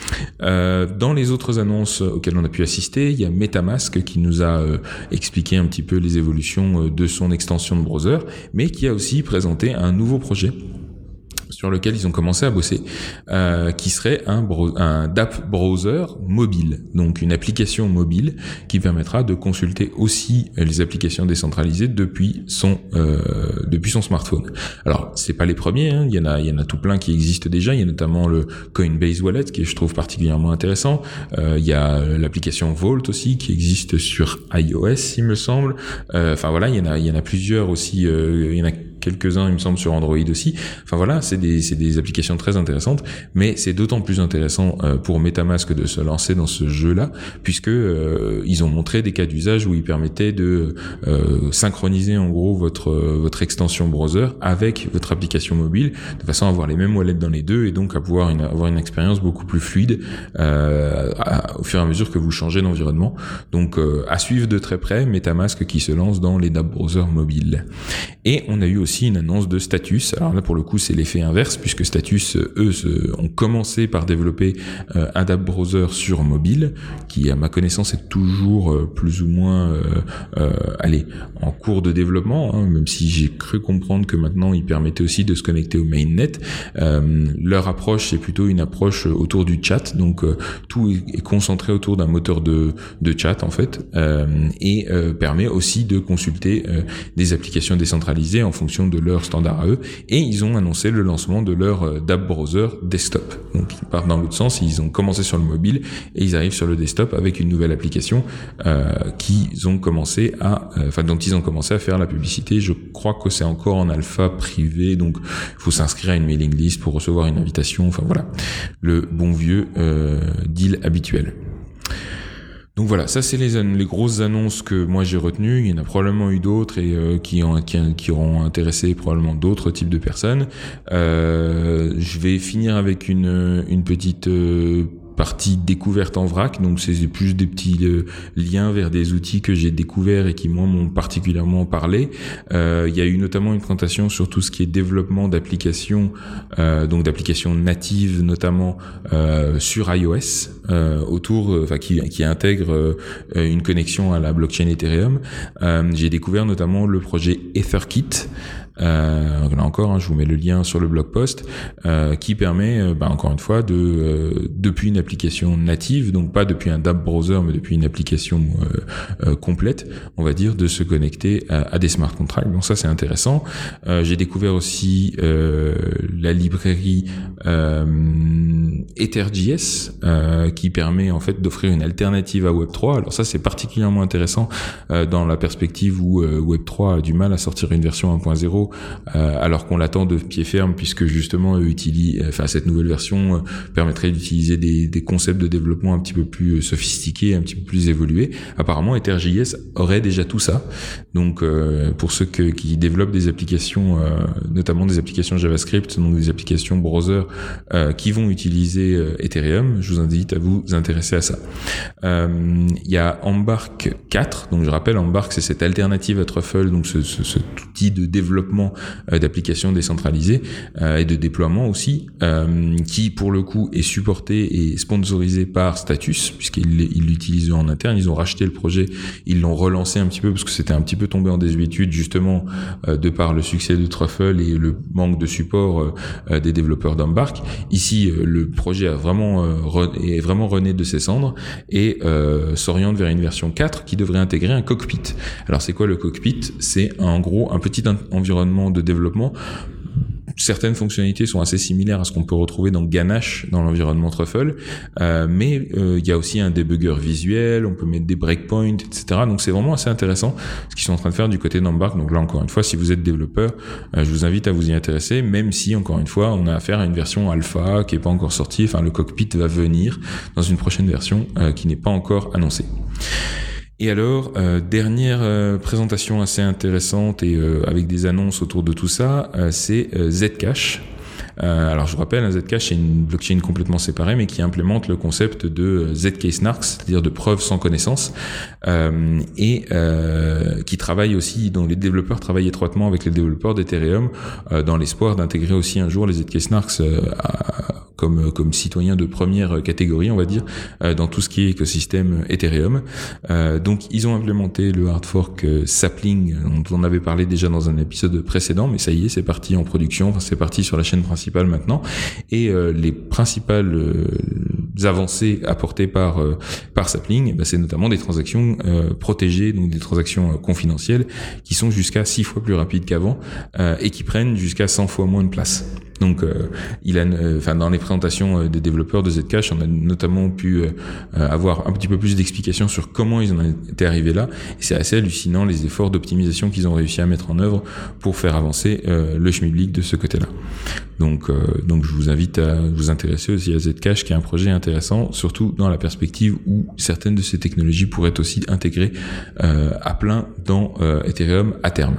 Euh, dans les autres annonces auxquelles on a pu assister, il y a MetaMask qui nous a euh, expliqué un petit peu les évolutions de son extension de browser, mais qui a aussi présenté un nouveau projet sur lequel ils ont commencé à bosser, euh, qui serait un, bro- un d'app browser mobile, donc une application mobile qui permettra de consulter aussi les applications décentralisées depuis son euh, depuis son smartphone. Alors c'est pas les premiers, hein, il y en a il y en a tout plein qui existent déjà. Il y a notamment le Coinbase Wallet qui je trouve particulièrement intéressant. Euh, il y a l'application Vault aussi qui existe sur iOS, il me semble. Euh, enfin voilà, il y en a il y en a plusieurs aussi. Euh, il y en a quelques-uns, il me semble, sur Android aussi. Enfin voilà, c'est des, c'est des applications très intéressantes, mais c'est d'autant plus intéressant euh, pour MetaMask de se lancer dans ce jeu-là, puisque euh, ils ont montré des cas d'usage où ils permettaient de euh, synchroniser en gros votre euh, votre extension browser avec votre application mobile, de façon à avoir les mêmes wallets dans les deux et donc à pouvoir une, avoir une expérience beaucoup plus fluide euh, à, au fur et à mesure que vous changez d'environnement. Donc euh, à suivre de très près, MetaMask qui se lance dans les dApp browsers mobiles. Et on a eu aussi une annonce de Status. Alors là, pour le coup, c'est l'effet inverse, puisque Status, eux, se, ont commencé par développer euh, un dApp browser sur mobile, qui, à ma connaissance, est toujours euh, plus ou moins, euh, euh, allez, en cours de développement, hein, même si j'ai cru comprendre que maintenant, ils permettaient aussi de se connecter au mainnet. Euh, leur approche, c'est plutôt une approche autour du chat, donc euh, tout est, est concentré autour d'un moteur de, de chat, en fait, euh, et euh, permet aussi de consulter euh, des applications décentralisées en fonction de leur standard à eux, et ils ont annoncé le lancement de leur euh, dApp browser desktop. Donc ils partent dans l'autre sens, ils ont commencé sur le mobile et ils arrivent sur le desktop avec une nouvelle application euh, qu'ils ont commencé à, enfin euh, dont ils ont commencé à faire la publicité. Je crois que c'est encore en alpha privé, donc il faut s'inscrire à une mailing list pour recevoir une invitation. Enfin voilà, le bon vieux euh, deal habituel. Donc voilà, ça c'est les, les grosses annonces que moi j'ai retenues. Il y en a probablement eu d'autres et euh, qui, ont, qui, qui auront intéressé probablement d'autres types de personnes. Euh, je vais finir avec une, une petite euh, partie découverte en vrac, donc c'est plus des petits euh, liens vers des outils que j'ai découverts et qui moi m'ont particulièrement parlé. Euh, il y a eu notamment une présentation sur tout ce qui est développement d'applications, euh, donc d'applications natives notamment euh, sur iOS, euh, autour, enfin euh, qui, qui intègre euh, une connexion à la blockchain Ethereum. Euh, j'ai découvert notamment le projet EtherKit. Euh, là encore, hein, je vous mets le lien sur le blog post, euh, qui permet, euh, bah, encore une fois, de euh, depuis une application native, donc pas depuis un dApp browser, mais depuis une application euh, euh, complète, on va dire, de se connecter à, à des smart contracts. Donc ça, c'est intéressant. Euh, j'ai découvert aussi euh, la librairie euh, EtherJS, euh, qui permet en fait d'offrir une alternative à Web trois. Alors ça, c'est particulièrement intéressant euh, dans la perspective où euh, Web trois a du mal à sortir une version un point zéro. Euh, alors qu'on l'attend de pied ferme, puisque justement eux utilisent, enfin cette nouvelle version euh, permettrait d'utiliser des, des concepts de développement un petit peu plus sophistiqués, un petit peu plus évolués. Apparemment, EtherJS aurait déjà tout ça. Donc euh, pour ceux que, qui développent des applications, euh, notamment des applications JavaScript, donc des applications browser euh, qui vont utiliser euh, Ethereum, je vous invite à vous intéresser à ça. Il euh, y a Embark quatre, donc je rappelle, Embark c'est cette alternative à Truffle, donc ce, ce, cet outil de développement d'applications d'application décentralisée euh, et de déploiement aussi, euh, qui pour le coup est supporté et sponsorisé par Status, puisqu'ils ils l'utilisent en interne. Ils ont racheté le projet, ils l'ont relancé un petit peu parce que c'était un petit peu tombé en désuétude justement euh, de par le succès de Truffle et le manque de support euh, des développeurs d'Embark. Ici, euh, le projet a vraiment euh, re, est vraiment rené de ses cendres et euh, s'oriente vers une version quatre qui devrait intégrer un cockpit. Alors c'est quoi le cockpit ? C'est en gros un petit environnement de développement. Certaines fonctionnalités sont assez similaires à ce qu'on peut retrouver dans Ganache dans l'environnement Truffle, euh, mais euh, il y a aussi un débugger visuel, on peut mettre des breakpoints, et cetera. Donc c'est vraiment assez intéressant ce qu'ils sont en train de faire du côté d'Embark. Donc là encore une fois, si vous êtes développeur, euh, je vous invite à vous y intéresser, même si encore une fois, on a affaire à une version alpha qui est pas encore sortie. Enfin, le cockpit va venir dans une prochaine version euh, qui n'est pas encore annoncée. Et alors, euh, dernière euh, présentation assez intéressante et euh, avec des annonces autour de tout ça, euh, c'est euh, Zcash. Euh, alors je vous rappelle, un Zcash c'est une blockchain complètement séparée, mais qui implémente le concept de Z K Snarks, c'est-à-dire de preuves sans connaissance, euh, et euh, qui travaille aussi, dont les développeurs travaillent étroitement avec les développeurs d'Ethereum, euh, dans l'espoir d'intégrer aussi un jour les Z K Snarks euh, à, comme comme citoyens de première catégorie, on va dire, euh, dans tout ce qui est écosystème Ethereum. Euh, donc ils ont implémenté le hard fork euh, Sapling, dont on avait parlé déjà dans un épisode précédent, mais ça y est, c'est parti en production, enfin, c'est parti sur la chaîne principale maintenant, et euh, les principales euh, avancées apportées par euh, par Sapling, bah, c'est notamment des transactions euh, protégées, donc des transactions euh, confidentielles, qui sont jusqu'à six fois plus rapides qu'avant euh, et qui prennent jusqu'à cent fois moins de place. Donc, euh, il a, enfin, euh, dans les présentations euh, des développeurs de Zcash, on a notamment pu euh, avoir un petit peu plus d'explications sur comment ils en étaient arrivés là. Et c'est assez hallucinant les efforts d'optimisation qu'ils ont réussi à mettre en œuvre pour faire avancer euh, le schmilblick de ce côté-là. Donc, euh, donc, je vous invite à vous intéresser aussi à Zcash, qui est un projet intéressant, surtout dans la perspective où certaines de ces technologies pourraient être aussi intégrées euh, à plein dans euh, Ethereum à terme.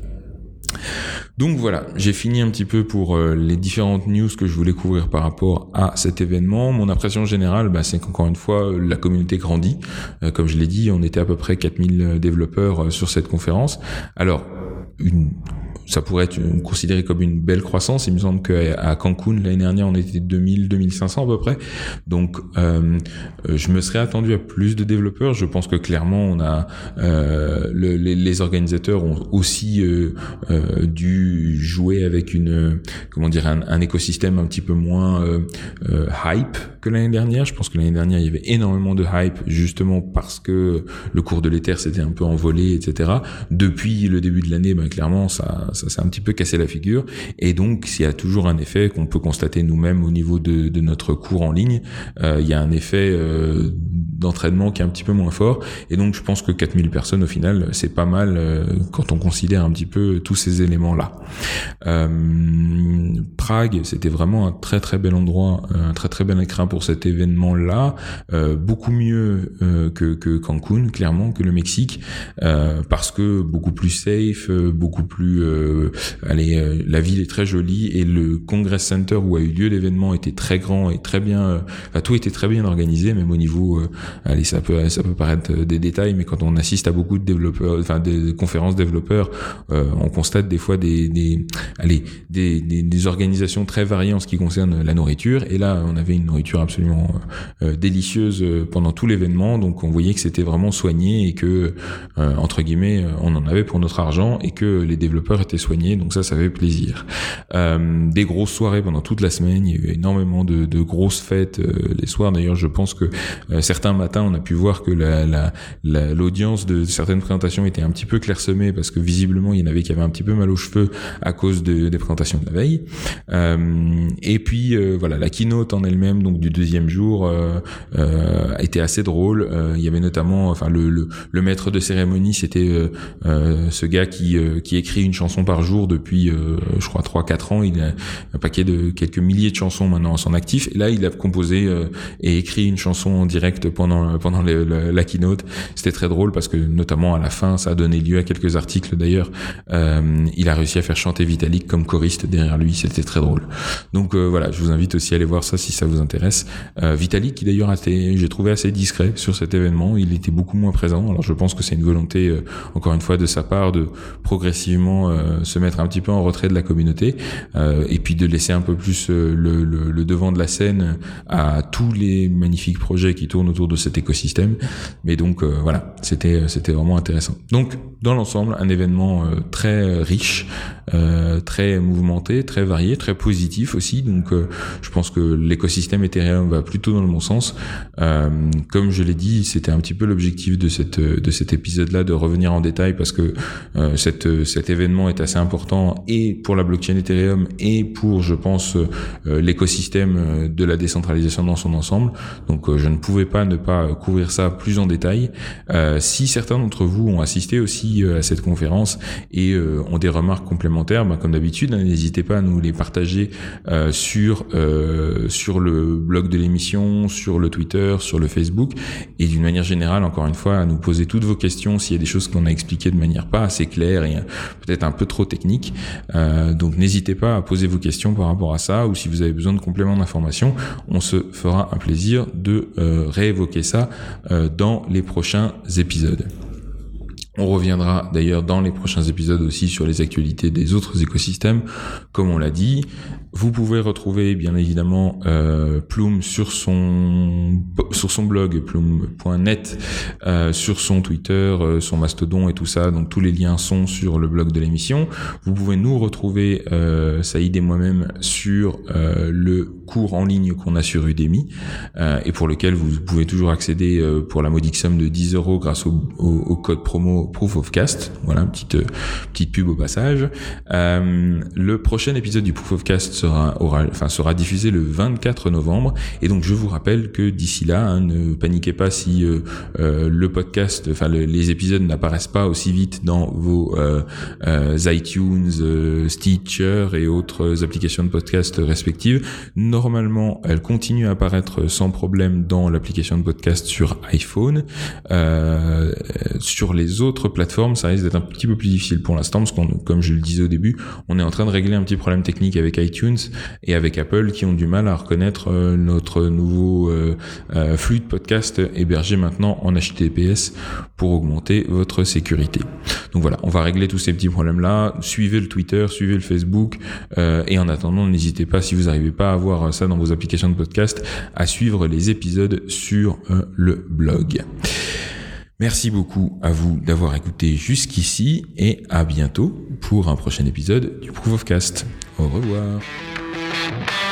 Donc voilà, j'ai fini un petit peu pour euh, les différentes news que je voulais couvrir par rapport à cet événement. Mon impression générale, bah, c'est qu'encore une fois, la communauté grandit. Euh, comme je l'ai dit, on était à peu près quatre mille développeurs euh, sur cette conférence. Alors, une... ça pourrait être considéré comme une belle croissance. Il me semble qu'à Cancun, l'année dernière, on était deux mille, deux mille cinq cents à peu près. Donc, euh, je me serais attendu à plus de développeurs. Je pense que clairement, on a euh, le, les, les organisateurs ont aussi euh, euh, dû jouer avec une, comment dire, un, un écosystème un petit peu moins euh, euh, hype que l'année dernière. Je pense que l'année dernière, il y avait énormément de hype, justement parce que le cours de l'Ether s'était un peu envolé, et cetera. Depuis le début de l'année, ben clairement, ça ça s'est un petit peu cassé la figure, et donc il y a toujours un effet qu'on peut constater nous-mêmes au niveau de, de notre cours en ligne. Euh, il y a un effet euh, d'entraînement qui est un petit peu moins fort, et donc je pense que quatre mille personnes au final, c'est pas mal euh, quand on considère un petit peu tous ces éléments-là. Euh, Prague, c'était vraiment un très très bel endroit, un très très bel écrin pour cet événement-là, euh, beaucoup mieux euh, que, que Cancun, clairement, que le Mexique, euh, parce que beaucoup plus safe, beaucoup plus euh, Euh, allez, euh, la ville est très jolie, et le Congress Center où a eu lieu l'événement était très grand et très bien, euh, enfin, tout était très bien organisé, même au niveau, euh, allez, ça peut, ça peut paraître des détails, mais quand on assiste à beaucoup de développeurs, enfin des conférences développeurs, euh, on constate des fois des, des, allez, des, des, des organisations très variées en ce qui concerne la nourriture. Et là, on avait une nourriture absolument euh, délicieuse pendant tout l'événement, donc on voyait que c'était vraiment soigné et que, euh, entre guillemets, on en avait pour notre argent, et que les développeurs étaient soignés, donc ça, ça fait plaisir. Euh, des grosses soirées pendant toute la semaine, il y a eu énormément de, de grosses fêtes euh, les soirs. D'ailleurs, je pense que euh, certains matins, on a pu voir que la, la, la, l'audience de certaines présentations était un petit peu clairsemée, parce que visiblement, il y en avait qui avaient un petit peu mal aux cheveux à cause de, des présentations de la veille. Euh, et puis, euh, voilà, la keynote en elle-même, donc du deuxième jour, euh, euh, était assez drôle. Euh, il y avait notamment, enfin, le, le, le maître de cérémonie, c'était euh, euh, ce gars qui, euh, qui écrit une chanson par jour depuis, euh, je crois, trois quatre ans. Il a un paquet de quelques milliers de chansons maintenant à son actif. Et là, il a composé euh, et écrit une chanson en direct pendant pendant le, le, la keynote. C'était très drôle parce que, notamment à la fin, ça a donné lieu à quelques articles d'ailleurs. Euh, il a réussi à faire chanter Vitalik comme choriste derrière lui, c'était très drôle. Donc euh, voilà, je vous invite aussi à aller voir ça si ça vous intéresse. Euh, Vitalik qui d'ailleurs a été, j'ai trouvé assez discret sur cet événement, il était beaucoup moins présent. Alors je pense que c'est une volonté euh, encore une fois de sa part de progressivement euh, se mettre un petit peu en retrait de la communauté euh, et puis de laisser un peu plus euh, le, le, le devant de la scène à tous les magnifiques projets qui tournent autour de cet écosystème. Mais donc euh, voilà, c'était c'était vraiment intéressant. Donc dans l'ensemble, un événement euh, très riche, euh, très mouvementé, très varié, très positif aussi. Donc euh, je pense que l'écosystème Ethereum va plutôt dans le bon sens. Euh, comme je l'ai dit, c'était un petit peu l'objectif de cette de cet épisode-là, de revenir en détail parce que euh, cette cet événement est assez important et pour la blockchain Ethereum et pour, je pense, euh, l'écosystème de la décentralisation dans son ensemble. Donc euh, je ne pouvais pas ne pas couvrir ça plus en détail. Euh, si certains d'entre vous ont assisté aussi à cette conférence et euh, ont des remarques complémentaires, ben, comme d'habitude, hein, n'hésitez pas à nous les partager euh, sur euh, sur le blog de l'émission, sur le Twitter, sur le Facebook et d'une manière générale, encore une fois, à nous poser toutes vos questions s'il y a des choses qu'on a expliquées de manière pas assez claire et peut-être un peu trop technique. Euh, donc n'hésitez pas à poser vos questions par rapport à ça ou si vous avez besoin de compléments d'information, on se fera un plaisir de euh, réévoquer ça euh, dans les prochains épisodes. On reviendra d'ailleurs dans les prochains épisodes aussi sur les actualités des autres écosystèmes, comme on l'a dit. Vous pouvez retrouver bien évidemment euh, Plume sur son sur son blog plume point net, euh, sur son Twitter, euh, son Mastodon et tout ça. Donc tous les liens sont sur le blog de l'émission. Vous pouvez nous retrouver, euh, Saïd et moi-même, sur euh, le cours en ligne qu'on a sur Udemy euh, et pour lequel vous pouvez toujours accéder euh, pour la modique somme de dix euros grâce au, au, au code promo Proof of Cast. Voilà, petite euh, petite pub au passage. Euh, le prochain épisode du Proof of Cast sera aura, enfin sera diffusé le vingt-quatre novembre et donc je vous rappelle que d'ici là, hein, ne paniquez pas si euh, euh, le podcast, enfin le, les épisodes n'apparaissent pas aussi vite dans vos euh, euh, iTunes, euh, Stitcher et autres applications de podcast respectives. Normalement, elles continuent à apparaître sans problème dans l'application de podcast sur iPhone. Euh, sur les autres plateformes, ça risque d'être un petit peu plus difficile pour l'instant parce qu'on, comme je le disais au début, on est en train de régler un petit problème technique avec iTunes et avec Apple qui ont du mal à reconnaître euh, notre nouveau euh, euh, flux de podcast hébergé maintenant en H T T P S pour augmenter votre sécurité. Donc voilà, on va régler tous ces petits problèmes-là. Suivez le Twitter, suivez le Facebook euh, et en attendant, n'hésitez pas, si vous n'arrivez pas à avoir ça dans vos applications de podcast, à suivre les épisodes sur euh, le blog. Merci beaucoup à vous d'avoir écouté jusqu'ici et à bientôt pour un prochain épisode du Proof of Cast. Au revoir.